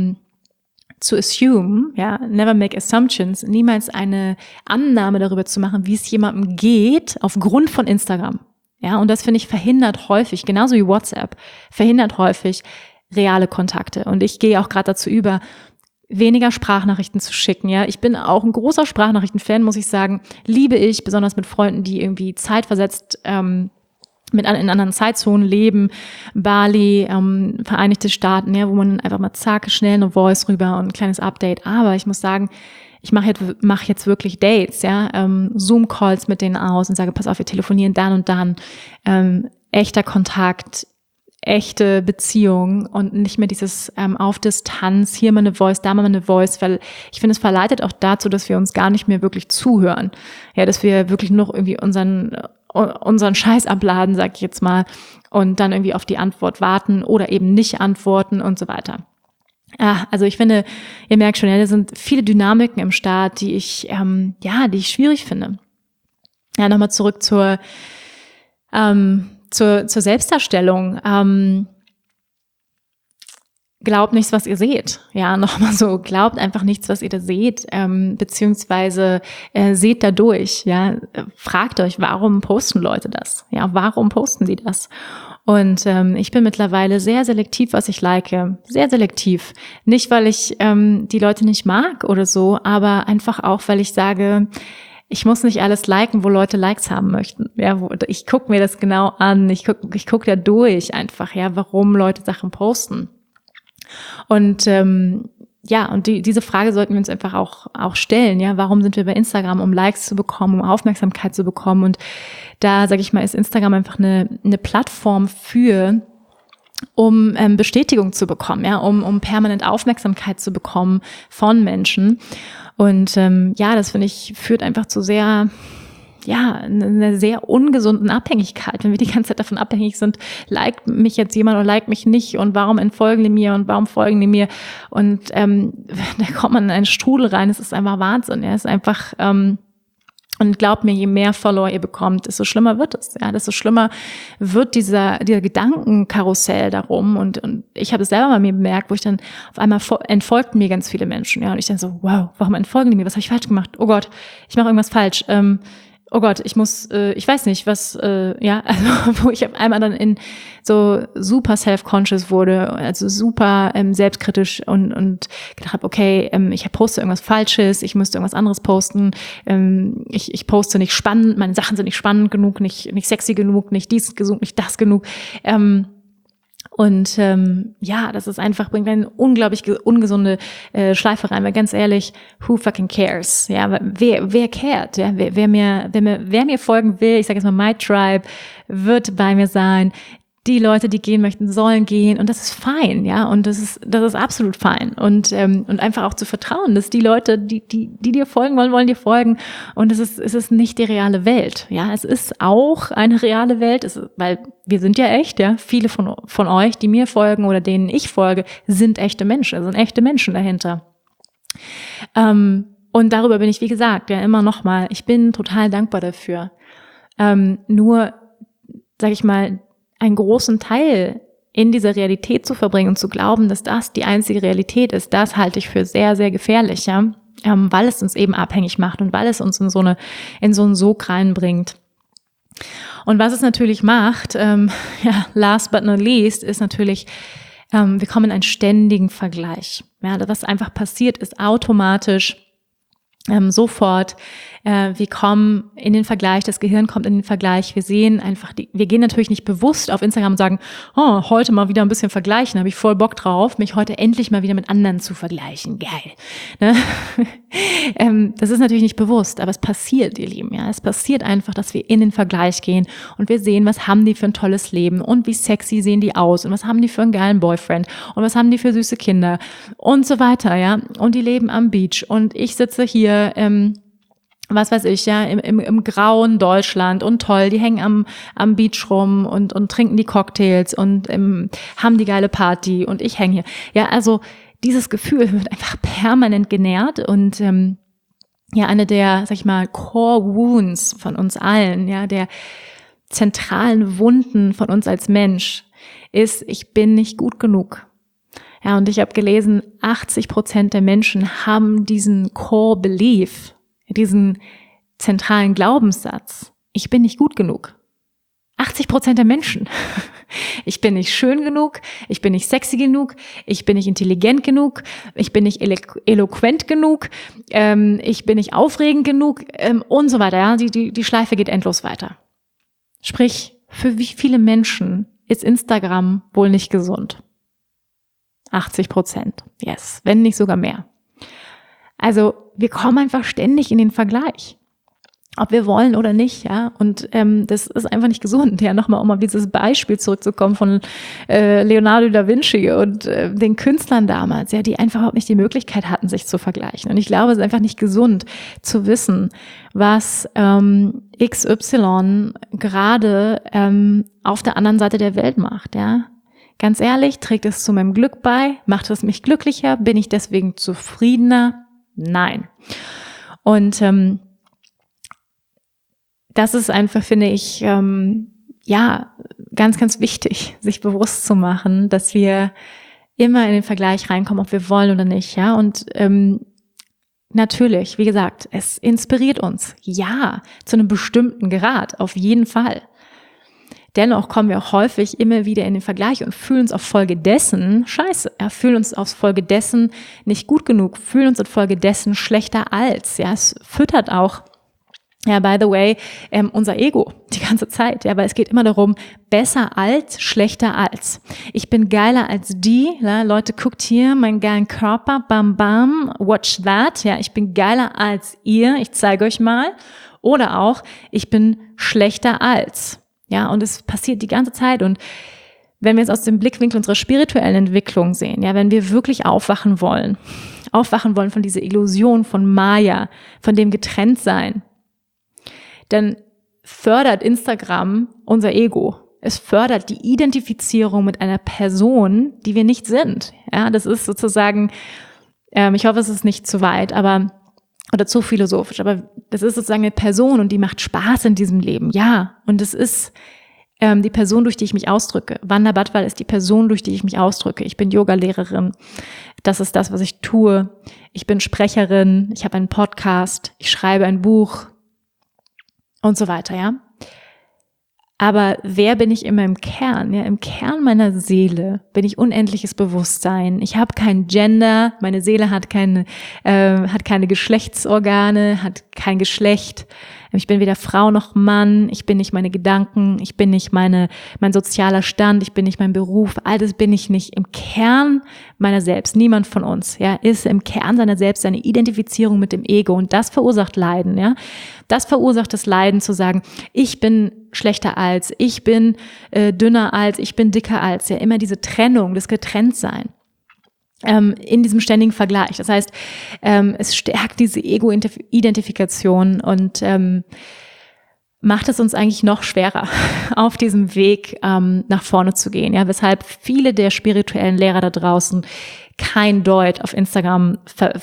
zu assume, ja, never make assumptions, niemals eine Annahme darüber zu machen, wie es jemandem geht, aufgrund von Instagram. Ja, und das, finde ich, verhindert häufig, genauso wie WhatsApp, verhindert häufig reale Kontakte. Und ich gehe auch gerade dazu über, weniger Sprachnachrichten zu schicken. Ja, ich bin auch ein großer Sprachnachrichten-Fan, muss ich sagen. Liebe ich, besonders mit Freunden, die irgendwie zeitversetzt in anderen Zeitzonen leben, Bali, Vereinigte Staaten, ja, wo man einfach mal zack, schnell eine Voice rüber und ein kleines Update. Aber ich muss sagen, ich mache jetzt wirklich Dates, ja, Zoom-Calls mit denen aus und sage, pass auf, wir telefonieren dann und dann. Echter Kontakt, echte Beziehung und nicht mehr dieses auf Distanz, hier mal eine Voice, da mal eine Voice, weil ich finde, es verleitet auch dazu, dass wir uns gar nicht mehr wirklich zuhören. Ja, dass wir wirklich noch irgendwie unseren Scheiß abladen, sag ich jetzt mal, und dann irgendwie auf die Antwort warten oder eben nicht antworten und so weiter. Ja, also ich finde, ihr merkt schon, ja, da sind viele Dynamiken im Start, die ich schwierig finde. Ja, nochmal zurück zur Selbstdarstellung. Glaubt nichts, was ihr seht. Ja, nochmal so, glaubt einfach nichts, was ihr da seht, beziehungsweise seht da durch. Ja, fragt euch, warum posten Leute das? Ja, warum posten sie das? Und ich bin mittlerweile sehr selektiv, was ich like. Sehr selektiv. Nicht, weil ich die Leute nicht mag oder so, aber einfach auch, weil ich sage, ich muss nicht alles liken, wo Leute Likes haben möchten. Ja, ich gucke mir das genau an. Ich guck da durch einfach, ja, warum Leute Sachen posten. Und diese Frage sollten wir uns einfach auch stellen. Ja, warum sind wir bei Instagram, um Likes zu bekommen, um Aufmerksamkeit zu bekommen? Und da, sage ich mal, ist Instagram einfach eine Plattform um Bestätigung zu bekommen, ja, um permanent Aufmerksamkeit zu bekommen von Menschen. Und das finde ich führt einfach zu einer sehr ungesunden Abhängigkeit, wenn wir die ganze Zeit davon abhängig sind, liked mich jetzt jemand oder liked mich nicht und warum entfolgen die mir und warum folgen die mir? Und da kommt man in einen Strudel rein, es ist einfach Wahnsinn, ja, es ist einfach und glaubt mir, je mehr Follower ihr bekommt, desto schlimmer wird es. Ja, desto schlimmer wird dieser Gedankenkarussell darum. Und ich habe es selber bei mir bemerkt, wo ich dann auf einmal entfolgten mir ganz viele Menschen. Ja, und ich dann so, wow, warum entfolgen die mir? Was habe ich falsch gemacht? Oh Gott, ich mache irgendwas falsch. Oh Gott, ich weiß nicht, was, wo ich auf einmal dann in so super self-conscious wurde, also super selbstkritisch und gedacht habe, okay, ich poste irgendwas Falsches, ich müsste irgendwas anderes posten, ich poste nicht spannend, meine Sachen sind nicht spannend genug, nicht sexy genug, nicht dies genug, nicht das genug. Das ist einfach, bringt eine unglaublich ungesunde Schleife rein, weil ganz ehrlich, who fucking cares? Ja, wer cared? Ja, wer mir folgen will, ich sage jetzt mal, my tribe, wird bei mir sein. Die Leute, die gehen möchten, sollen gehen und das ist fein, ja, und das ist absolut fein und einfach auch zu vertrauen, dass die Leute, die dir folgen wollen dir folgen und es ist nicht die reale Welt, ja, es ist auch eine reale Welt, weil wir sind ja echt, ja, viele von euch, die mir folgen oder denen ich folge, sind echte Menschen, sind echte Menschen dahinter. Und darüber bin ich, wie gesagt, ja, immer noch mal, ich bin total dankbar dafür. Nur, sag ich mal, einen großen Teil in dieser Realität zu verbringen und zu glauben, dass das die einzige Realität ist, das halte ich für sehr, sehr gefährlich, ja, weil es uns eben abhängig macht und weil es uns in so einen Sog reinbringt. Und was es natürlich macht, last but not least, ist natürlich, wir kommen in einen ständigen Vergleich. Ja, was einfach passiert, ist automatisch sofort, wir kommen in den Vergleich, das Gehirn kommt in den Vergleich, wir sehen einfach, wir gehen natürlich nicht bewusst auf Instagram und sagen, oh, heute mal wieder ein bisschen vergleichen, habe ich voll Bock drauf, mich heute endlich mal wieder mit anderen zu vergleichen, geil. Ne? Das ist natürlich nicht bewusst, aber es passiert, ihr Lieben, ja, es passiert einfach, dass wir in den Vergleich gehen und wir sehen, was haben die für ein tolles Leben und wie sexy sehen die aus und was haben die für einen geilen Boyfriend und was haben die für süße Kinder und so weiter, ja, und die leben am Beach und ich sitze hier was weiß ich, ja, im grauen Deutschland und toll, die hängen am Beach rum und trinken die Cocktails und haben die geile Party und ich hänge hier. Ja, also dieses Gefühl wird einfach permanent genährt und eine der, sag ich mal, Core Wounds von uns allen, ja, der zentralen Wunden von uns als Mensch ist, ich bin nicht gut genug. Ja, und ich habe gelesen, 80% der Menschen haben diesen Core Belief, diesen zentralen Glaubenssatz. Ich bin nicht gut genug. 80% der Menschen. Ich bin nicht schön genug, ich bin nicht sexy genug, ich bin nicht intelligent genug, ich bin nicht eloquent genug, ich bin nicht aufregend genug und so weiter. Ja, die Schleife geht endlos weiter. Sprich, für wie viele Menschen ist Instagram wohl nicht gesund? 80%. Yes, wenn nicht sogar mehr. Also wir kommen einfach ständig in den Vergleich, ob wir wollen oder nicht, ja. Und das ist einfach nicht gesund. Ja, nochmal, um auf dieses Beispiel zurückzukommen von Leonardo da Vinci und den Künstlern damals, ja, die einfach überhaupt nicht die Möglichkeit hatten, sich zu vergleichen. Und ich glaube, es ist einfach nicht gesund zu wissen, was XY gerade auf der anderen Seite der Welt macht, ja. Ganz ehrlich, trägt es zu meinem Glück bei? Macht es mich glücklicher? Bin ich deswegen zufriedener? Nein. Und das ist einfach, finde ich, ganz, ganz wichtig, sich bewusst zu machen, dass wir immer in den Vergleich reinkommen, ob wir wollen oder nicht, ja. Und natürlich, wie gesagt, es inspiriert uns, ja, zu einem bestimmten Grad, auf jeden Fall. Dennoch kommen wir auch häufig immer wieder in den Vergleich und fühlen uns auf Folge dessen scheiße, ja, fühlen uns auf Folge dessen nicht gut genug, fühlen uns auf Folge dessen schlechter als, ja, es füttert auch Ja, by the way, unser Ego die ganze Zeit, ja, weil es geht immer darum, besser als, schlechter als. Ich bin geiler als die, ja, Leute, guckt hier meinen geilen Körper, bam bam, watch that, ja, ich bin geiler als ihr, ich zeige euch mal. Oder auch, ich bin schlechter als, ja, und es passiert die ganze Zeit. Und wenn wir es aus dem Blickwinkel unserer spirituellen Entwicklung sehen, ja, wenn wir wirklich aufwachen wollen von dieser Illusion von Maya, von dem Getrenntsein, dann fördert Instagram unser Ego. Es fördert die Identifizierung mit einer Person, die wir nicht sind. Ja, das ist sozusagen, ich hoffe, es ist nicht zu weit, oder zu philosophisch, aber das ist sozusagen eine Person und die macht Spaß in diesem Leben. Ja, und es ist die Person, durch die ich mich ausdrücke. Wanda Badwal ist die Person, durch die ich mich ausdrücke. Ich bin Yoga-Lehrerin. Das ist das, was ich tue. Ich bin Sprecherin. Ich habe einen Podcast. Ich schreibe ein Buch. Und so weiter, ja. Aber wer bin ich immer im Kern? Ja, im Kern meiner Seele bin ich unendliches Bewusstsein. Ich habe kein Gender, meine Seele hat keine Geschlechtsorgane, hat kein Geschlecht. Ich bin weder Frau noch Mann, ich bin nicht meine Gedanken, ich bin nicht mein sozialer Stand, ich bin nicht mein Beruf, all das bin ich nicht. Im Kern meiner selbst, niemand von uns, ja, ist im Kern seiner selbst seine Identifizierung mit dem Ego und das verursacht Leiden, ja. Das verursacht das Leiden zu sagen, ich bin schlechter als, ich bin dünner als, ich bin dicker als, ja, immer diese Trennung, das Getrenntsein. In diesem ständigen Vergleich. Das heißt, es stärkt diese Ego-Identifikation und macht es uns eigentlich noch schwerer, auf diesem Weg nach vorne zu gehen. Ja, weshalb viele der spirituellen Lehrer da draußen kein Deut auf Instagram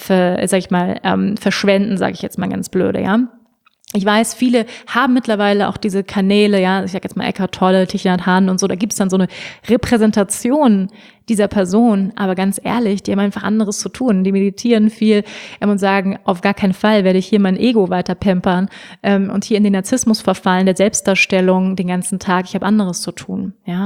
verschwenden, sage ich jetzt mal ganz blöde, ja. Ich weiß, viele haben mittlerweile auch diese Kanäle, ja, ich sag jetzt mal Eckhart Tolle, Thich Nhat Hanh und so, da gibt's dann so eine Repräsentation dieser Person, aber ganz ehrlich, die haben einfach anderes zu tun, die meditieren viel und sagen, auf gar keinen Fall werde ich hier mein Ego weiter pampern und hier in den Narzissmus verfallen, der Selbstdarstellung den ganzen Tag, ich habe anderes zu tun, ja,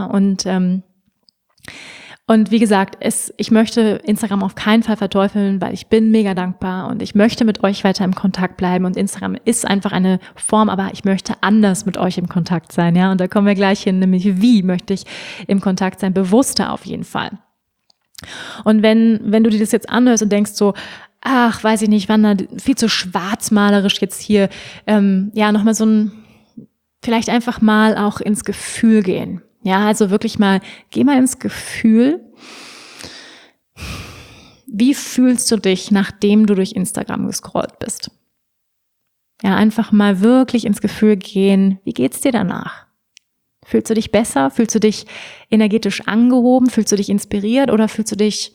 und wie gesagt, ich möchte Instagram auf keinen Fall verteufeln, weil ich bin mega dankbar und ich möchte mit euch weiter im Kontakt bleiben und Instagram ist einfach eine Form, aber ich möchte anders mit euch im Kontakt sein, ja, und da kommen wir gleich hin, nämlich wie möchte ich im Kontakt sein, bewusster auf jeden Fall. Und wenn du dir das jetzt anhörst und denkst so, ach, weiß ich nicht, Wanda, viel zu schwarzmalerisch jetzt hier, nochmal vielleicht einfach mal auch ins Gefühl gehen. Ja, also wirklich geh mal ins Gefühl. Wie fühlst du dich, nachdem du durch Instagram gescrollt bist? Ja, einfach mal wirklich ins Gefühl gehen. Wie geht's dir danach? Fühlst du dich besser? Fühlst du dich energetisch angehoben? Fühlst du dich inspiriert? Oder fühlst du dich,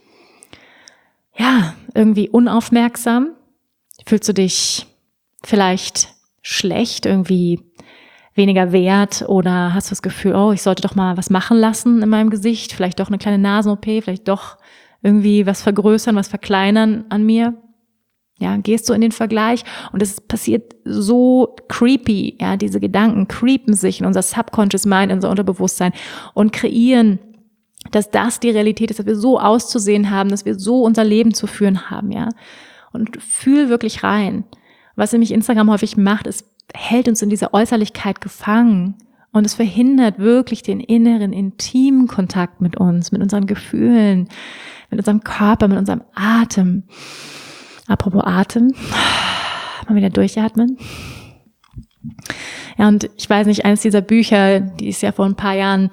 irgendwie unaufmerksam? Fühlst du dich vielleicht schlecht, irgendwie weniger wert oder hast du das Gefühl, oh, ich sollte doch mal was machen lassen in meinem Gesicht, vielleicht doch eine kleine Nasen-OP, vielleicht doch irgendwie was vergrößern, was verkleinern an mir? Ja, gehst du in den Vergleich und es passiert so creepy, ja, diese Gedanken creepen sich in unser Subconscious Mind, in unser Unterbewusstsein und kreieren, dass das die Realität ist, dass wir so auszusehen haben, dass wir so unser Leben zu führen haben, ja. Und fühl wirklich rein. Was nämlich Instagram häufig macht, ist, hält uns in dieser Äußerlichkeit gefangen und es verhindert wirklich den inneren, intimen Kontakt mit uns, mit unseren Gefühlen, mit unserem Körper, mit unserem Atem. Apropos Atem, mal wieder durchatmen. Ja, und ich weiß nicht, eines dieser Bücher, die ist ja vor ein paar Jahren,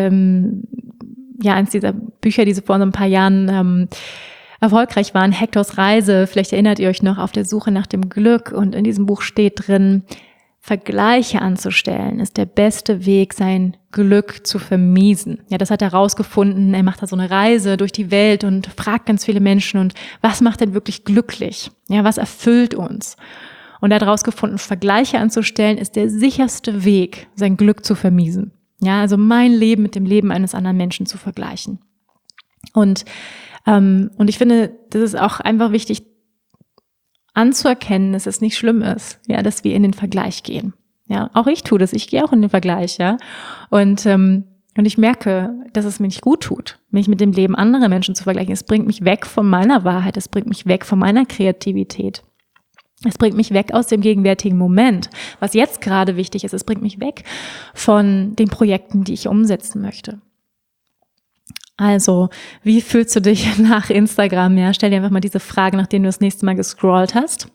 eines dieser Bücher, die so vor ein paar Jahren erfolgreich waren, Hektors Reise, vielleicht erinnert ihr euch noch, auf der Suche nach dem Glück, und in diesem Buch steht drin, Vergleiche anzustellen ist der beste Weg, sein Glück zu vermiesen. Ja, das hat er rausgefunden. Er macht da so eine Reise durch die Welt und fragt ganz viele Menschen, und was macht denn wirklich glücklich? Ja, was erfüllt uns? Und er hat rausgefunden, Vergleiche anzustellen ist der sicherste Weg, sein Glück zu vermiesen. Ja, also mein Leben mit dem Leben eines anderen Menschen zu vergleichen. Und ich finde, das ist auch einfach wichtig anzuerkennen, dass es nicht schlimm ist, ja, dass wir in den Vergleich gehen. Ja, auch ich tue das, ich gehe auch in den Vergleich, ja. Und ich merke, dass es mir nicht gut tut, mich mit dem Leben anderer Menschen zu vergleichen. Es bringt mich weg von meiner Wahrheit, es bringt mich weg von meiner Kreativität. Es bringt mich weg aus dem gegenwärtigen Moment. Was jetzt gerade wichtig ist, es bringt mich weg von den Projekten, die ich umsetzen möchte. Also, wie fühlst du dich nach Instagram? Ja, stell dir einfach mal diese Frage, nachdem du das nächste Mal gescrollt hast.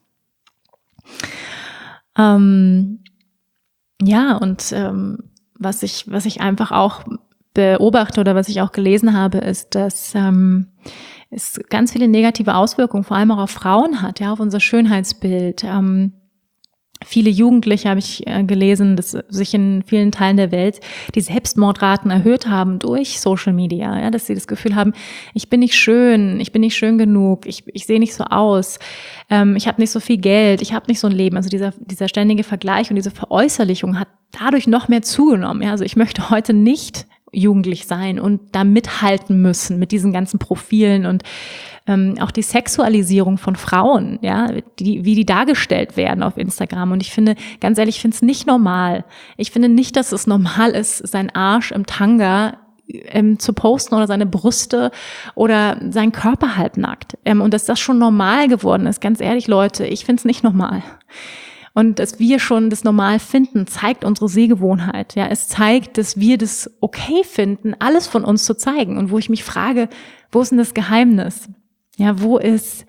Was ich einfach auch beobachte oder was ich auch gelesen habe, ist, dass es ganz viele negative Auswirkungen, vor allem auch auf Frauen hat, ja, auf unser Schönheitsbild. Viele Jugendliche, habe ich gelesen, dass sich in vielen Teilen der Welt die Selbstmordraten erhöht haben durch Social Media, ja, dass sie das Gefühl haben, ich bin nicht schön genug, ich sehe nicht so aus, ich habe nicht so viel Geld, ich habe nicht so ein Leben. Also dieser ständige Vergleich und diese Veräußerlichung hat dadurch noch mehr zugenommen. Ja, also ich möchte heute nicht jugendlich sein und da mithalten müssen mit diesen ganzen Profilen und auch die Sexualisierung von Frauen, ja, wie die dargestellt werden auf Instagram. Und ich finde, ganz ehrlich, ich finde es nicht normal. Ich finde nicht, dass es normal ist, seinen Arsch im Tanga zu posten oder seine Brüste oder seinen Körper halbnackt. Und dass das schon normal geworden ist, ganz ehrlich, Leute, ich finde es nicht normal. Und dass wir schon das normal finden, zeigt unsere Sehgewohnheit. Ja, es zeigt, dass wir das okay finden, alles von uns zu zeigen. Und wo ich mich frage, wo ist denn das Geheimnis? Ja, wo sind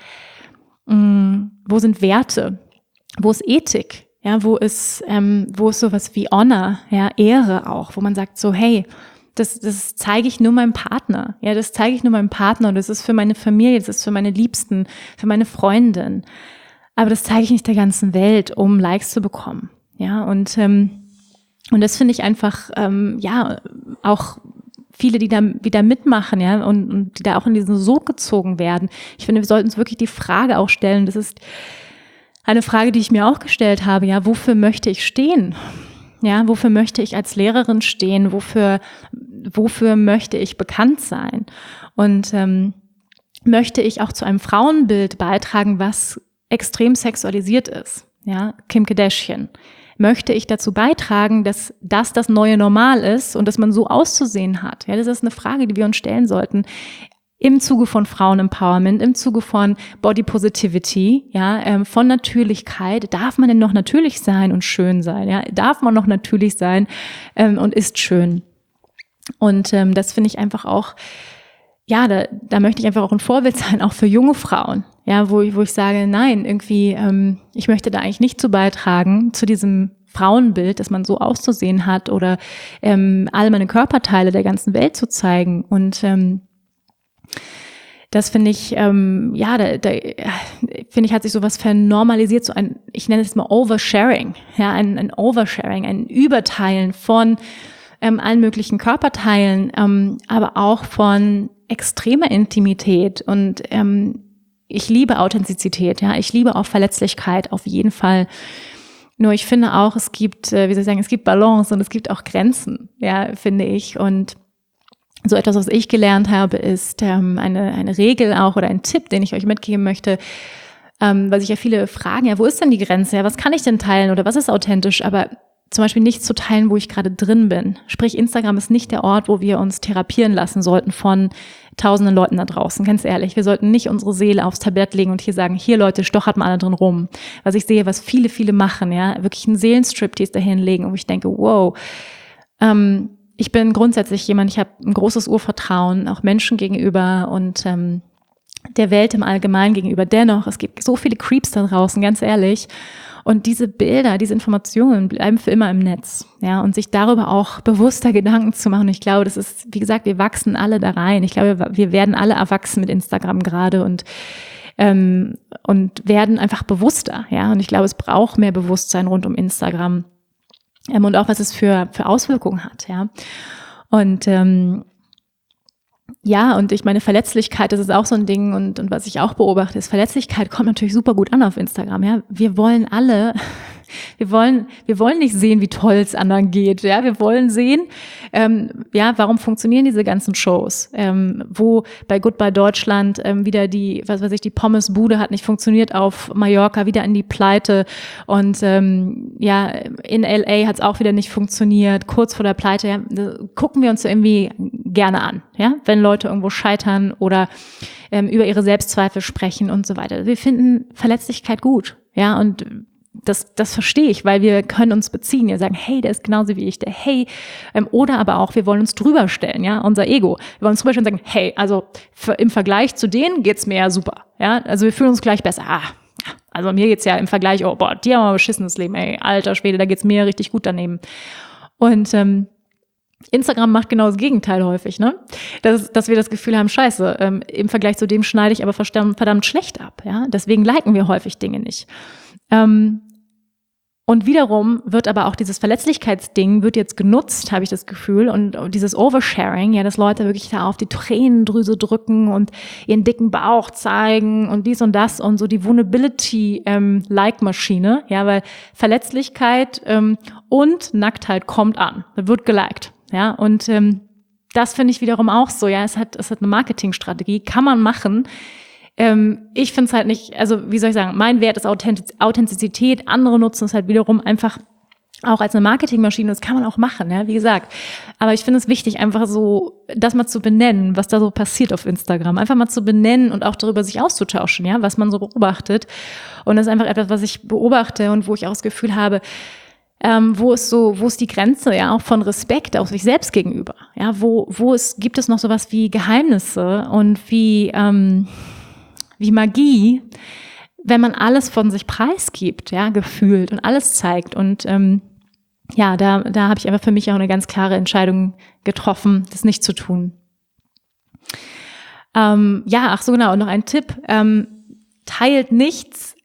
Werte? Wo ist Ethik? Ja, wo ist sowas wie Honor, ja, Ehre auch, wo man sagt so, hey, das zeige ich nur meinem Partner. Ja, das zeige ich nur meinem Partner und das ist für meine Familie, das ist für meine Liebsten, für meine Freundin. Aber das zeige ich nicht der ganzen Welt, um Likes zu bekommen. Ja, und das finde ich einfach, auch viele, die da wieder mitmachen, ja, und die da auch in diesen Sog gezogen werden. Ich finde, wir sollten uns wirklich die Frage auch stellen, das ist eine Frage, die ich mir auch gestellt habe, ja, wofür möchte ich stehen? Ja, wofür möchte ich als Lehrerin stehen? Wofür möchte ich bekannt sein? Und möchte ich auch zu einem Frauenbild beitragen, was extrem sexualisiert ist? Ja, Kim Kardashian. Möchte ich dazu beitragen, dass das neue Normal ist und dass man so auszusehen hat? Ja, das ist eine Frage, die wir uns stellen sollten. Im Zuge von Frauen-Empowerment, im Zuge von Body Positivity, ja, von Natürlichkeit. Darf man denn noch natürlich sein und schön sein? Ja, darf man noch natürlich sein und ist schön? Und das finde ich einfach auch, ja, da möchte ich einfach auch ein Vorbild sein, auch für junge Frauen. Ja, wo ich sage, nein, irgendwie, ich möchte da eigentlich nicht zu beitragen, zu diesem Frauenbild, dass man so auszusehen hat oder all meine Körperteile der ganzen Welt zu zeigen. Und das finde ich, finde ich, hat sich sowas vernormalisiert, so ich nenne es mal Oversharing, ja, ein Oversharing, ein Überteilen von allen möglichen Körperteilen, aber auch von extremer Intimität und ich liebe Authentizität, ja, ich liebe auch Verletzlichkeit auf jeden Fall. Nur ich finde auch, es gibt, es gibt Balance und es gibt auch Grenzen, ja, finde ich. Und so etwas, was ich gelernt habe, ist eine Regel auch oder ein Tipp, den ich euch mitgeben möchte, weil sich ja viele fragen, ja, wo ist denn die Grenze? Ja, was kann ich denn teilen oder was ist authentisch? Aber zum Beispiel nichts zu teilen, wo ich gerade drin bin. Sprich, Instagram ist nicht der Ort, wo wir uns therapieren lassen sollten von tausenden Leuten da draußen. Ganz ehrlich, wir sollten nicht unsere Seele aufs Tablett legen und hier sagen, hier Leute, stochert mal alle drin rum. Was ich sehe, was viele, viele machen, ja, wirklich einen Seelenstriptease dahin legen, wo ich denke, wow, ich bin grundsätzlich jemand, ich habe ein großes Urvertrauen, auch Menschen gegenüber und der Welt im Allgemeinen gegenüber. Dennoch, es gibt so viele Creeps da draußen, ganz ehrlich. Und diese Bilder, diese Informationen bleiben für immer im Netz, ja, und sich darüber auch bewusster Gedanken zu machen. Ich glaube, das ist, wie gesagt, wir wachsen alle da rein. Ich glaube, wir werden alle erwachsen mit Instagram gerade und werden einfach bewusster, ja. Und ich glaube, es braucht mehr Bewusstsein rund um Instagram und auch was es für Auswirkungen hat, ja. Und ja, und ich meine, Verletzlichkeit, das ist auch so ein Ding und was ich auch beobachte, ist, Verletzlichkeit kommt natürlich super gut an auf Instagram, ja. Wir wollen nicht sehen, wie toll es anderen geht, ja. Wir wollen sehen, warum funktionieren diese ganzen Shows, wo bei Goodbye Deutschland wieder die Pommesbude hat nicht funktioniert auf Mallorca, wieder in die Pleite und in LA hat es auch wieder nicht funktioniert, kurz vor der Pleite, ja, gucken wir uns so irgendwie gerne an, ja, wenn Leute irgendwo scheitern oder über ihre Selbstzweifel sprechen und so weiter. Wir finden Verletzlichkeit gut, Ja, und das verstehe ich, weil wir können uns beziehen. Wir sagen, hey, der ist genauso wie ich, der hey. Oder aber auch, wir wollen uns drüber stellen, ja, unser Ego. Wir wollen uns drüber stellen und sagen, hey, also im Vergleich zu denen geht's mir ja super. Ja, also wir fühlen uns gleich besser. Also mir geht's ja im Vergleich, oh boah, die haben aber ein beschissenes Leben, ey, alter Schwede, da geht's mir richtig gut daneben. Und Instagram macht genau das Gegenteil häufig, ne? Dass wir das Gefühl haben, scheiße, im Vergleich zu dem schneide ich aber verdammt schlecht ab, ja? Deswegen liken wir häufig Dinge nicht. Und wiederum wird aber auch dieses Verletzlichkeitsding wird jetzt genutzt, habe ich das Gefühl, und dieses Oversharing, ja, dass Leute wirklich da auf die Tränendrüse drücken und ihren dicken Bauch zeigen und dies und das und so die Vulnerability-Like-Maschine, ja, weil Verletzlichkeit und Nacktheit kommt an, da wird geliked, ja, und das finde ich wiederum auch so, ja, es hat eine Marketingstrategie, kann man machen. Ich finde es halt nicht, also wie soll ich sagen, mein Wert ist Authentizität, andere nutzen es halt wiederum einfach auch als eine Marketingmaschine, das kann man auch machen, ja, wie gesagt. Aber ich finde es wichtig, einfach so das mal zu benennen, was da so passiert auf Instagram, einfach mal zu benennen und auch darüber sich auszutauschen, ja, was man so beobachtet. Und das ist einfach etwas, was ich beobachte und wo ich auch das Gefühl habe, wo ist die Grenze, ja, auch von Respekt auch sich selbst gegenüber, ja, gibt es noch sowas wie Geheimnisse und wie Magie, wenn man alles von sich preisgibt, ja, gefühlt und alles zeigt. Und da habe ich einfach für mich auch eine ganz klare Entscheidung getroffen, das nicht zu tun. Und noch ein Tipp, teilt nichts,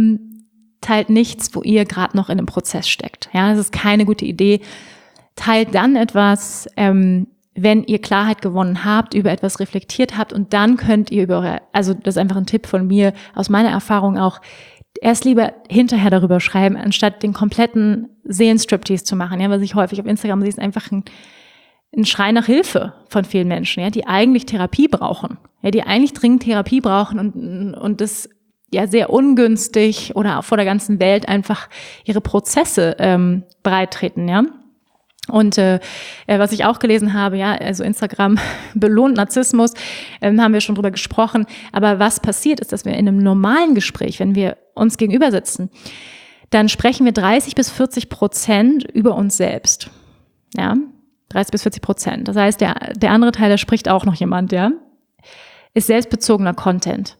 wo ihr gerade noch in einem Prozess steckt. Ja, das ist keine gute Idee. Teilt dann etwas, wenn ihr Klarheit gewonnen habt, über etwas reflektiert habt, und dann könnt ihr das ist einfach ein Tipp von mir, aus meiner Erfahrung auch, erst lieber hinterher darüber schreiben, anstatt den kompletten Seelenstriptease zu machen, ja, was ich häufig auf Instagram sehe, ist einfach ein Schrei nach Hilfe von vielen Menschen, ja, die eigentlich Therapie brauchen, ja, die eigentlich dringend Therapie brauchen und das ja sehr ungünstig oder auch vor der ganzen Welt einfach ihre Prozesse breittreten, ja. Und was ich auch gelesen habe, ja, also Instagram belohnt Narzissmus, haben wir schon drüber gesprochen. Aber was passiert ist, dass wir in einem normalen Gespräch, wenn wir uns gegenüber sitzen, dann sprechen wir 30-40% über uns selbst. Ja, 30-40%. Das heißt, der andere Teil, da spricht auch noch jemand, ja, ist selbstbezogener Content.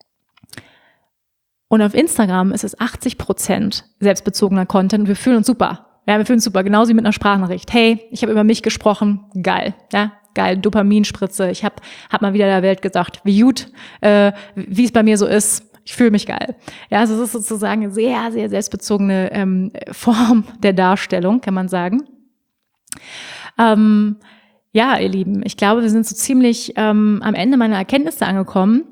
Und auf Instagram ist es 80% selbstbezogener Content und wir fühlen uns super. Ja, wir fühlen uns super, genauso wie mit einer Sprachnachricht. Hey, ich habe über mich gesprochen, geil, ja, geil, Dopaminspritze. Ich hab mal wieder der Welt gesagt, wie gut, wie es bei mir so ist. Ich fühle mich geil. Ja, also es ist sozusagen eine sehr, sehr selbstbezogene Form der Darstellung, kann man sagen. Ja, ihr Lieben, ich glaube, wir sind so ziemlich am Ende meiner Erkenntnisse angekommen.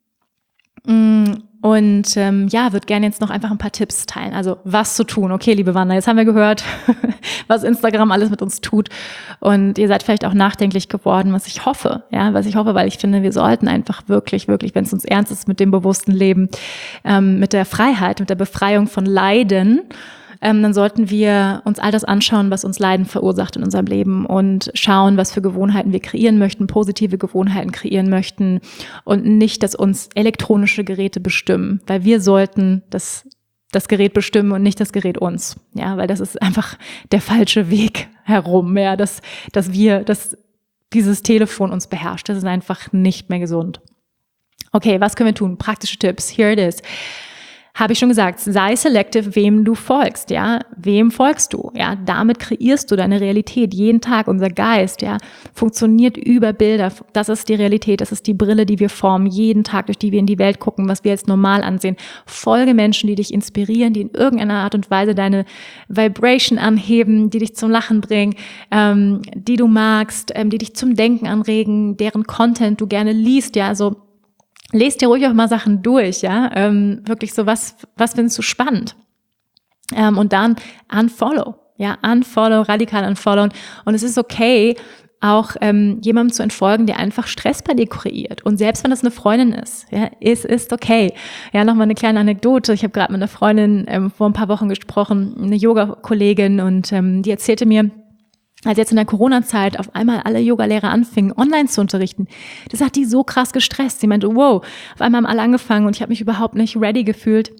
Und würde gerne jetzt noch einfach ein paar Tipps teilen. Also was zu tun. Okay, liebe Wanda, jetzt haben wir gehört, was Instagram alles mit uns tut. Und ihr seid vielleicht auch nachdenklich geworden, was ich hoffe, weil ich finde, wir sollten einfach wirklich, wirklich, wenn es uns ernst ist mit dem bewussten Leben, mit der Freiheit, mit der Befreiung von Leiden, dann sollten wir uns all das anschauen, was uns Leiden verursacht in unserem Leben, und schauen, was für Gewohnheiten wir kreieren möchten, positive Gewohnheiten kreieren möchten, und nicht, dass uns elektronische Geräte bestimmen, weil wir sollten das Gerät bestimmen und nicht das Gerät uns, ja, weil das ist einfach der falsche Weg herum, ja, dass dieses Telefon uns beherrscht, das ist einfach nicht mehr gesund. Okay, was können wir tun? Praktische Tipps, here it is. Habe ich schon gesagt, sei selective, wem du folgst, ja. Wem folgst du? Ja, damit kreierst du deine Realität jeden Tag. Unser Geist, ja, funktioniert über Bilder. Das ist die Realität, das ist die Brille, die wir formen, jeden Tag, durch die wir in die Welt gucken, was wir als normal ansehen. Folge Menschen, die dich inspirieren, die in irgendeiner Art und Weise deine Vibration anheben, die dich zum Lachen bringen, die du magst, die dich zum Denken anregen, deren Content du gerne liest, ja, also lest dir ruhig auch mal Sachen durch, ja, wirklich so, was findest du spannend? Und dann unfollow, radikal unfollowen. Und es ist okay, auch jemandem zu entfolgen, der einfach Stress bei dir kreiert. Und selbst wenn das eine Freundin ist, ja, es ist okay. Ja, nochmal eine kleine Anekdote. Ich habe gerade mit einer Freundin vor ein paar Wochen gesprochen, eine Yoga-Kollegin, und die erzählte mir, als jetzt in der Corona-Zeit auf einmal alle Yogalehrer anfingen, online zu unterrichten, das hat die so krass gestresst. Sie meinte, wow, auf einmal haben alle angefangen und ich habe mich überhaupt nicht ready gefühlt,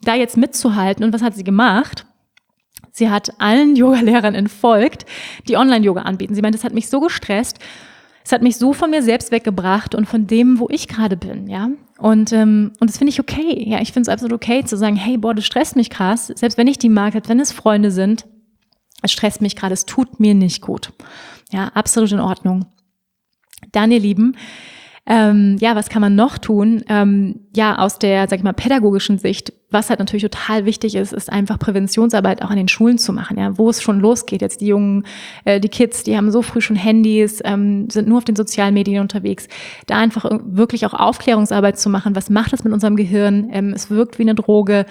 da jetzt mitzuhalten. Und was hat sie gemacht? Sie hat allen Yogalehrern entfolgt, die Online-Yoga anbieten. Sie meint, das hat mich so gestresst, es hat mich so von mir selbst weggebracht und von dem, wo ich gerade bin, ja. Und das finde ich okay. Ja, ich finde es absolut okay zu sagen, hey, boah, das stresst mich krass. Selbst wenn ich die mag, selbst wenn es Freunde sind, es stresst mich gerade, es tut mir nicht gut. Ja, absolut in Ordnung. Dann, ihr Lieben, was kann man noch tun? Aus der, sag ich mal, pädagogischen Sicht, was halt natürlich total wichtig ist, ist einfach Präventionsarbeit auch an den Schulen zu machen, ja, wo es schon losgeht. Jetzt die Jungen, die Kids, die haben so früh schon Handys, sind nur auf den sozialen Medien unterwegs. Da einfach wirklich auch Aufklärungsarbeit zu machen. Was macht das mit unserem Gehirn? Es wirkt wie eine Droge.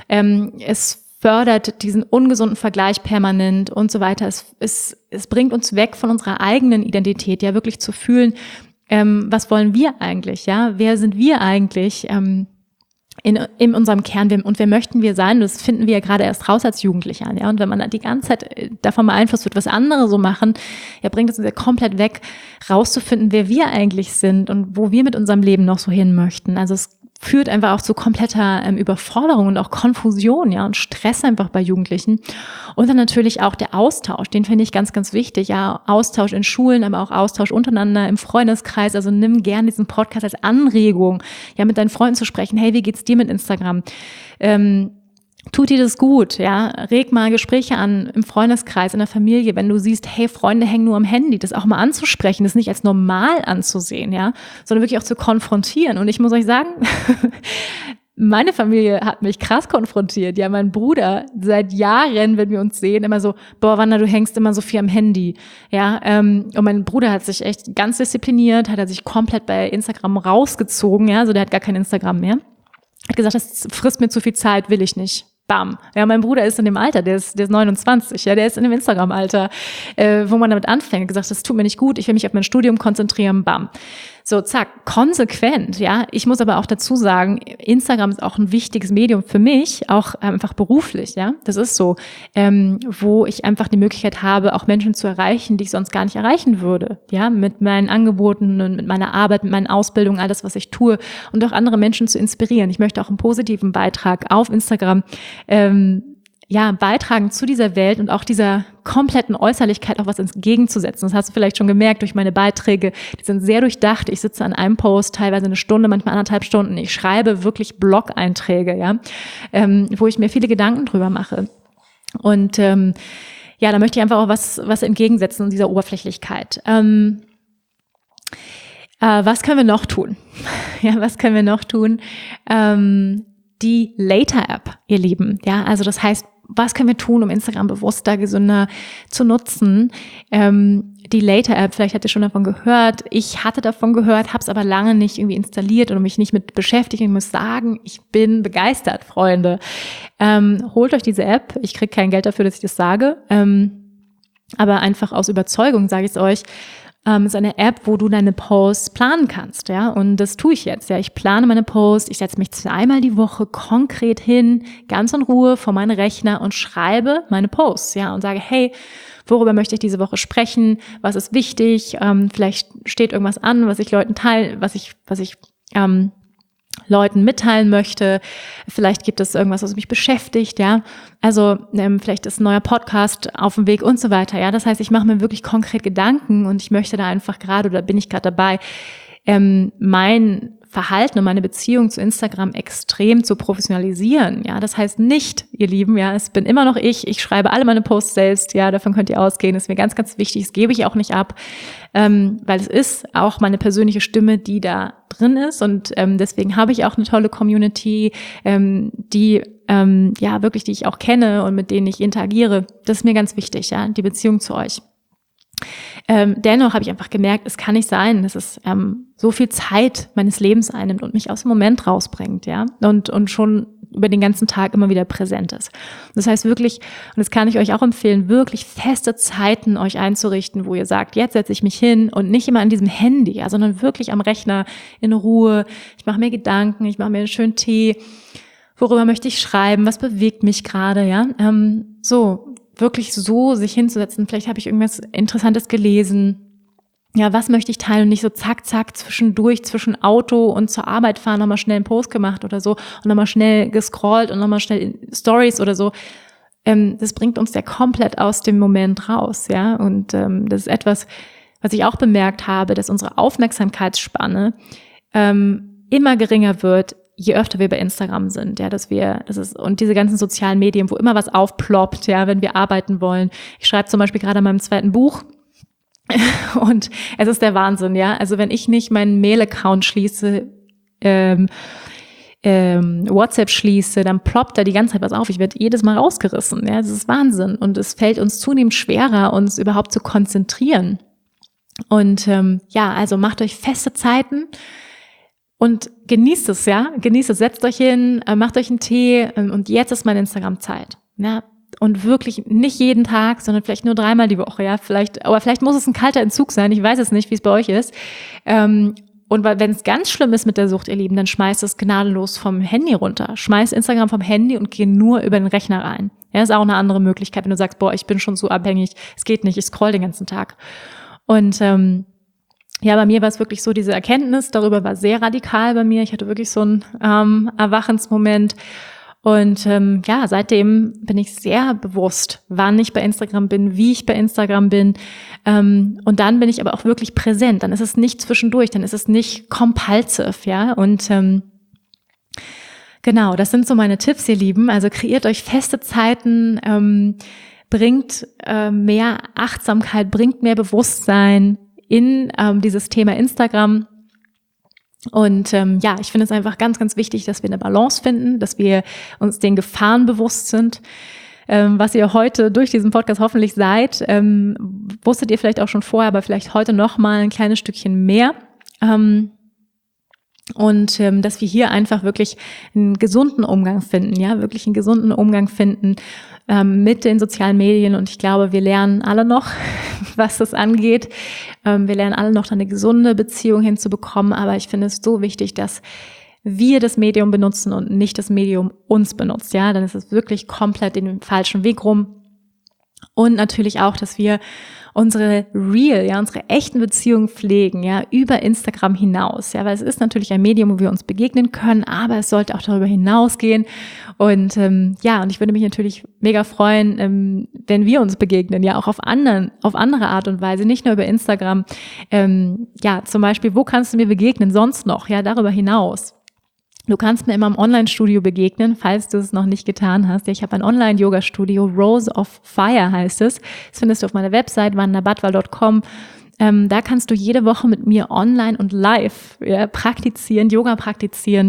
Es fördert diesen ungesunden Vergleich permanent und so weiter. Es bringt uns weg von unserer eigenen Identität, ja, wirklich zu fühlen, was wollen wir eigentlich, ja? Wer sind wir eigentlich in unserem Kern und wer möchten wir sein? Das finden wir ja gerade erst raus als Jugendliche an, ja? Und wenn man die ganze Zeit davon beeinflusst wird, was andere so machen, ja, bringt es uns ja komplett weg, rauszufinden, wer wir eigentlich sind und wo wir mit unserem Leben noch so hin möchten. Also es führt einfach auch zu kompletter Überforderung und auch Konfusion, ja, und Stress einfach bei Jugendlichen. Und dann natürlich auch der Austausch, den finde ich ganz, ganz wichtig, ja, Austausch in Schulen, aber auch Austausch untereinander im Freundeskreis. Also nimm gerne diesen Podcast als Anregung, ja, mit deinen Freunden zu sprechen. Hey, wie geht's dir mit Instagram? Tut dir das gut, ja? Reg mal Gespräche an im Freundeskreis, in der Familie, wenn du siehst, hey, Freunde hängen nur am Handy, das auch mal anzusprechen, das nicht als normal anzusehen, ja, sondern wirklich auch zu konfrontieren. Und ich muss euch sagen, meine Familie hat mich krass konfrontiert. Ja, mein Bruder seit Jahren, wenn wir uns sehen, immer so, boah, Wanda, du hängst immer so viel am Handy. Ja, und mein Bruder hat sich echt ganz diszipliniert, hat er sich komplett bei Instagram rausgezogen, ja, also der hat gar kein Instagram mehr. Hat gesagt, das frisst mir zu viel Zeit, will ich nicht. Bam. Ja, mein Bruder ist in dem Alter, der ist 29, ja, der ist in dem Instagram-Alter, wo man damit anfängt. Hat gesagt, das tut mir nicht gut, ich will mich auf mein Studium konzentrieren, bam. So, zack, konsequent, ja. Ich muss aber auch dazu sagen, Instagram ist auch ein wichtiges Medium für mich, auch einfach beruflich, ja. Das ist so, wo ich einfach die Möglichkeit habe, auch Menschen zu erreichen, die ich sonst gar nicht erreichen würde, ja, mit meinen Angeboten und mit meiner Arbeit, mit meinen Ausbildungen, all das, was ich tue und auch andere Menschen zu inspirieren. Ich möchte auch einen positiven Beitrag auf Instagram beitragen zu dieser Welt und auch dieser kompletten Äußerlichkeit auch was entgegenzusetzen. Das hast du vielleicht schon gemerkt durch meine Beiträge. Die sind sehr durchdacht. Ich sitze an einem Post teilweise eine Stunde, manchmal 1,5 Stunden. Ich schreibe wirklich Blog-Einträge, ja, wo ich mir viele Gedanken drüber mache. Und da möchte ich einfach auch was entgegensetzen in dieser Oberflächlichkeit. Was können wir noch tun? Ja, was können wir noch tun? Die Later-App, ihr Lieben. Ja, also das heißt, was können wir tun, um Instagram bewusster, gesünder zu nutzen? Die Later-App, vielleicht habt ihr schon davon gehört. Ich hatte davon gehört, habe es aber lange nicht irgendwie installiert oder mich nicht mit beschäftigt. Ich muss sagen, ich bin begeistert, Freunde. Holt euch diese App. Ich kriege kein Geld dafür, dass ich das sage. Aber einfach aus Überzeugung sage ich es euch. Ist eine App, wo du deine Posts planen kannst, ja, und das tue ich jetzt, ja, ich plane meine Posts, ich setze mich 2-mal die Woche konkret hin, ganz in Ruhe vor meinen Rechner und schreibe meine Posts, ja, und sage, hey, worüber möchte ich diese Woche sprechen, was ist wichtig, vielleicht steht irgendwas an, was ich Leuten teile, was ich Leuten mitteilen möchte. Vielleicht gibt es irgendwas, was mich beschäftigt, ja. Also vielleicht ist ein neuer Podcast auf dem Weg und so weiter, ja. Das heißt, ich mache mir wirklich konkret Gedanken und ich möchte da einfach bin ich gerade dabei, mein Verhalten und meine Beziehung zu Instagram extrem zu professionalisieren, ja. Das heißt nicht, ihr Lieben, ja, es bin immer noch ich schreibe alle meine Posts selbst, ja, davon könnt ihr ausgehen, das ist mir ganz, ganz wichtig, das gebe ich auch nicht ab, weil es ist auch meine persönliche Stimme, die da drin ist und deswegen habe ich auch eine tolle Community, die ich auch kenne und mit denen ich interagiere. Das ist mir ganz wichtig, ja, die Beziehung zu euch. Dennoch habe ich einfach gemerkt, es kann nicht sein, dass es so viel Zeit meines Lebens einnimmt und mich aus dem Moment rausbringt, ja, und schon über den ganzen Tag immer wieder präsent ist. Das heißt wirklich, und das kann ich euch auch empfehlen, wirklich feste Zeiten euch einzurichten, wo ihr sagt, jetzt setze ich mich hin und nicht immer an diesem Handy, ja, sondern wirklich am Rechner in Ruhe. Ich mache mir Gedanken, ich mache mir einen schönen Tee. Worüber möchte ich schreiben? Was bewegt mich gerade, ja? Wirklich so sich hinzusetzen. Vielleicht habe ich irgendwas Interessantes gelesen. ja, was möchte ich teilen und nicht so zack, zack, zwischendurch, zwischen Auto und zur Arbeit fahren, nochmal schnell einen Post gemacht oder so und nochmal schnell gescrollt und nochmal schnell Stories oder so. Das bringt uns ja komplett aus dem Moment raus, ja. Und das ist etwas, was ich auch bemerkt habe, dass unsere Aufmerksamkeitsspanne immer geringer wird, je öfter wir bei Instagram sind, ja, und diese ganzen sozialen Medien, wo immer was aufploppt, ja, wenn wir arbeiten wollen. Ich schreibe zum Beispiel gerade an meinem 2. Buch. Und es ist der Wahnsinn, ja. Also wenn ich nicht meinen Mail-Account schließe, WhatsApp schließe, dann ploppt da die ganze Zeit was auf. Ich werde jedes Mal rausgerissen, ja. Das ist Wahnsinn. Und es fällt uns zunehmend schwerer, uns überhaupt zu konzentrieren. Und also macht euch feste Zeiten und genießt es, ja. Genießt es, setzt euch hin, macht euch einen Tee und jetzt ist meine Instagram-Zeit, ja. Und wirklich nicht jeden Tag, sondern vielleicht nur 3-mal die Woche, ja, aber vielleicht muss es ein kalter Entzug sein, ich weiß es nicht, wie es bei euch ist. Und wenn es ganz schlimm ist mit der Sucht, ihr Lieben, dann schmeißt es gnadenlos vom Handy runter. Schmeißt Instagram vom Handy und geh nur über den Rechner rein. Ja, ist auch eine andere Möglichkeit, wenn du sagst, boah, ich bin schon so abhängig, es geht nicht, ich scroll den ganzen Tag. Und bei mir war es wirklich so, diese Erkenntnis darüber war sehr radikal bei mir. Ich hatte wirklich so einen Erwachensmoment. Und seitdem bin ich sehr bewusst, wann ich bei Instagram bin, wie ich bei Instagram bin. Und dann bin ich aber auch wirklich präsent. Dann ist es nicht zwischendurch, dann ist es nicht compulsive, ja. Und genau, das sind so meine Tipps, ihr Lieben. Also kreiert euch feste Zeiten, bringt mehr Achtsamkeit, bringt mehr Bewusstsein in dieses Thema Instagram. Und ich finde es einfach ganz, ganz wichtig, dass wir eine Balance finden, dass wir uns den Gefahren bewusst sind, was ihr heute durch diesen Podcast hoffentlich seid. Wusstet ihr vielleicht auch schon vorher, aber vielleicht heute noch mal ein kleines Stückchen mehr. Dass wir hier einfach wirklich einen gesunden Umgang finden, ja, wirklich einen gesunden Umgang finden mit den sozialen Medien. Und ich glaube, wir lernen alle noch, was das angeht. Wir lernen alle noch, eine gesunde Beziehung hinzubekommen. Aber ich finde es so wichtig, dass wir das Medium benutzen und nicht das Medium uns benutzt. Ja, dann ist es wirklich komplett in den falschen Weg rum. Und natürlich auch, dass wir unsere unsere echten Beziehungen pflegen, ja, über Instagram hinaus, ja, weil es ist natürlich ein Medium, wo wir uns begegnen können, aber es sollte auch darüber hinausgehen. Und und ich würde mich natürlich mega freuen, wenn wir uns begegnen, ja, auch auf andere Art und Weise, nicht nur über Instagram. Zum Beispiel, wo kannst du mir begegnen sonst noch, ja, darüber hinaus? Du kannst mir immer im Online-Studio begegnen, falls du es noch nicht getan hast. Ich habe ein Online-Yoga-Studio, Rose of Fire heißt es. Das findest du auf meiner Website, wandabadwal.com. Da kannst du jede Woche mit mir online und live praktizieren, Yoga praktizieren,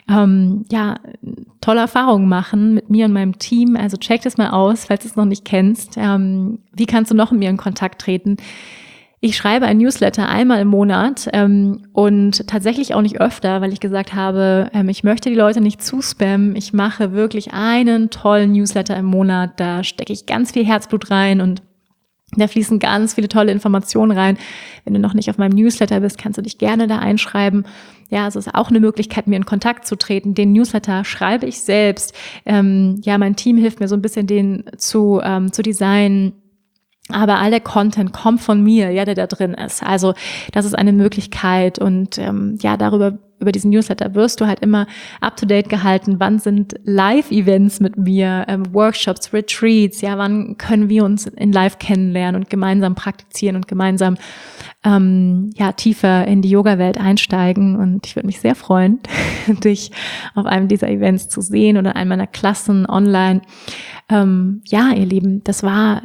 tolle Erfahrungen machen mit mir und meinem Team. Also check das mal aus, falls du es noch nicht kennst. Wie kannst du noch mit mir in Kontakt treten? Ich schreibe ein Newsletter einmal im Monat und tatsächlich auch nicht öfter, weil ich gesagt habe, ich möchte die Leute nicht zuspammen. Ich mache wirklich einen tollen Newsletter im Monat. Da stecke ich ganz viel Herzblut rein und da fließen ganz viele tolle Informationen rein. Wenn du noch nicht auf meinem Newsletter bist, kannst du dich gerne da einschreiben. Ja, also ist auch eine Möglichkeit, mir in Kontakt zu treten. Den Newsletter schreibe ich selbst. Mein Team hilft mir so ein bisschen, den zu designen. Aber all der Content kommt von mir, ja, der da drin ist. Also das ist eine Möglichkeit und über diesen Newsletter wirst du halt immer up-to-date gehalten. Wann sind Live-Events mit mir, Workshops, Retreats, ja, wann können wir uns in Live kennenlernen und gemeinsam praktizieren und gemeinsam tiefer in die Yoga-Welt einsteigen. Und ich würde mich sehr freuen, dich auf einem dieser Events zu sehen oder einem meiner Klassen online. Ihr Lieben, das war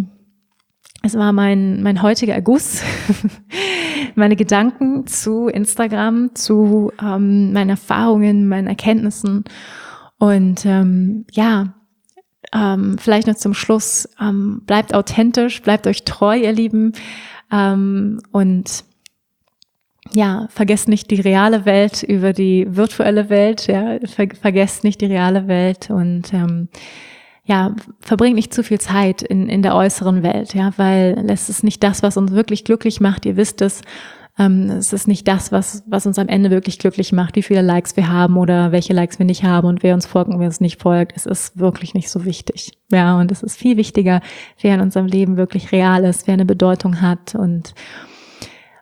mein heutiger Erguss, meine Gedanken zu Instagram, zu meinen Erfahrungen, meinen Erkenntnissen und vielleicht noch zum Schluss, bleibt authentisch, bleibt euch treu, ihr Lieben, und vergesst nicht die reale Welt über die virtuelle Welt, ja, vergesst nicht die reale Welt und verbringt nicht zu viel Zeit in der äußeren Welt, ja, weil es ist nicht das, was uns wirklich glücklich macht. Ihr wisst es. Es ist nicht das, was uns am Ende wirklich glücklich macht, wie viele Likes wir haben oder welche Likes wir nicht haben und wer uns folgt und wer uns nicht folgt. Es ist wirklich nicht so wichtig. Ja, und es ist viel wichtiger, wer in unserem Leben wirklich real ist, wer eine Bedeutung hat und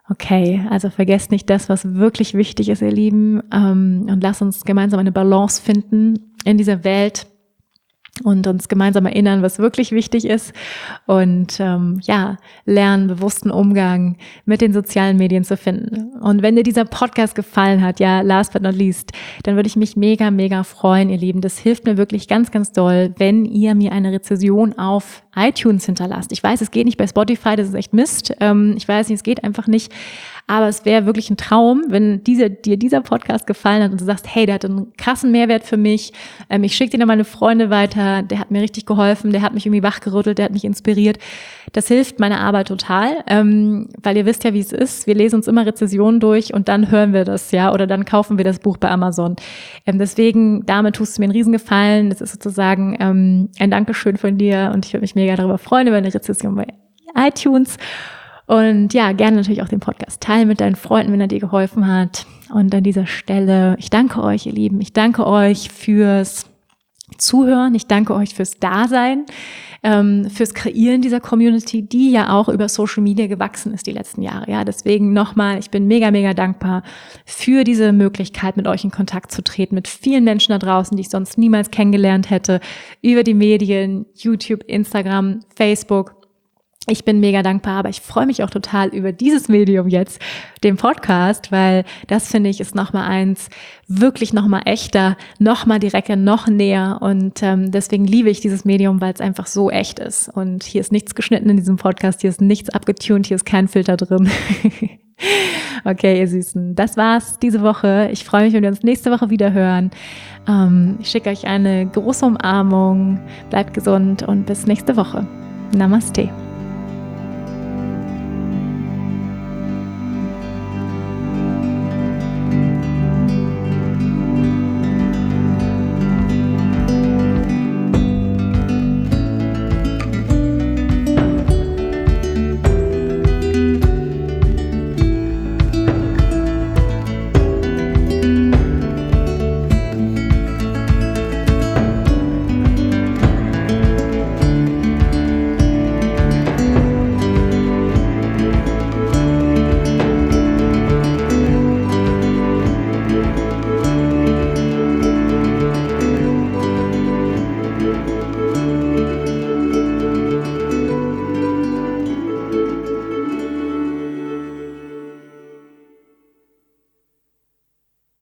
Okay, also vergesst nicht das, was wirklich wichtig ist, ihr Lieben, und lasst uns gemeinsam eine Balance finden in dieser Welt und uns gemeinsam erinnern, was wirklich wichtig ist und lernen, bewussten Umgang mit den sozialen Medien zu finden. Und wenn dir dieser Podcast gefallen hat, last but not least, dann würde ich mich mega, mega freuen, ihr Lieben. Das hilft mir wirklich ganz, ganz doll, wenn ihr mir eine Rezension auf iTunes hinterlasst. Ich weiß, es geht nicht bei Spotify, das ist echt Mist. Ich weiß nicht, es geht einfach nicht. Aber es wäre wirklich ein Traum, wenn dir dieser Podcast gefallen hat und du sagst, hey, der hat einen krassen Mehrwert für mich. Ich schicke den an meine Freunde weiter. Der hat mir richtig geholfen. Der hat mich irgendwie wachgerüttelt. Der hat mich inspiriert. Das hilft meiner Arbeit total, weil ihr wisst ja, wie es ist. Wir lesen uns immer Rezensionen durch und dann hören wir das, oder dann kaufen wir das Buch bei Amazon. Deswegen, damit tust du mir einen Riesengefallen. Das ist sozusagen ein Dankeschön von dir und ich würde mich mega darüber freuen, über eine Rezension bei iTunes. Und gerne natürlich auch den Podcast teilen mit deinen Freunden, wenn er dir geholfen hat. Und an dieser Stelle, ich danke euch, ihr Lieben. Ich danke euch fürs Zuhören. Ich danke euch fürs Dasein, fürs Kreieren dieser Community, die ja auch über Social Media gewachsen ist die letzten Jahre. Ja, deswegen nochmal, ich bin mega, mega dankbar für diese Möglichkeit, mit euch in Kontakt zu treten, mit vielen Menschen da draußen, die ich sonst niemals kennengelernt hätte, über die Medien, YouTube, Instagram, Facebook. Ich bin mega dankbar, aber ich freue mich auch total über dieses Medium jetzt, den Podcast, weil das, finde ich, ist nochmal eins, wirklich nochmal echter, nochmal direkter, noch näher und deswegen liebe ich dieses Medium, weil es einfach so echt ist und hier ist nichts geschnitten in diesem Podcast, hier ist nichts abgetunt, hier ist kein Filter drin. Okay, ihr Süßen, das war's diese Woche. Ich freue mich, wenn wir uns nächste Woche wieder hören. Ich schicke euch eine große Umarmung, bleibt gesund und bis nächste Woche. Namaste.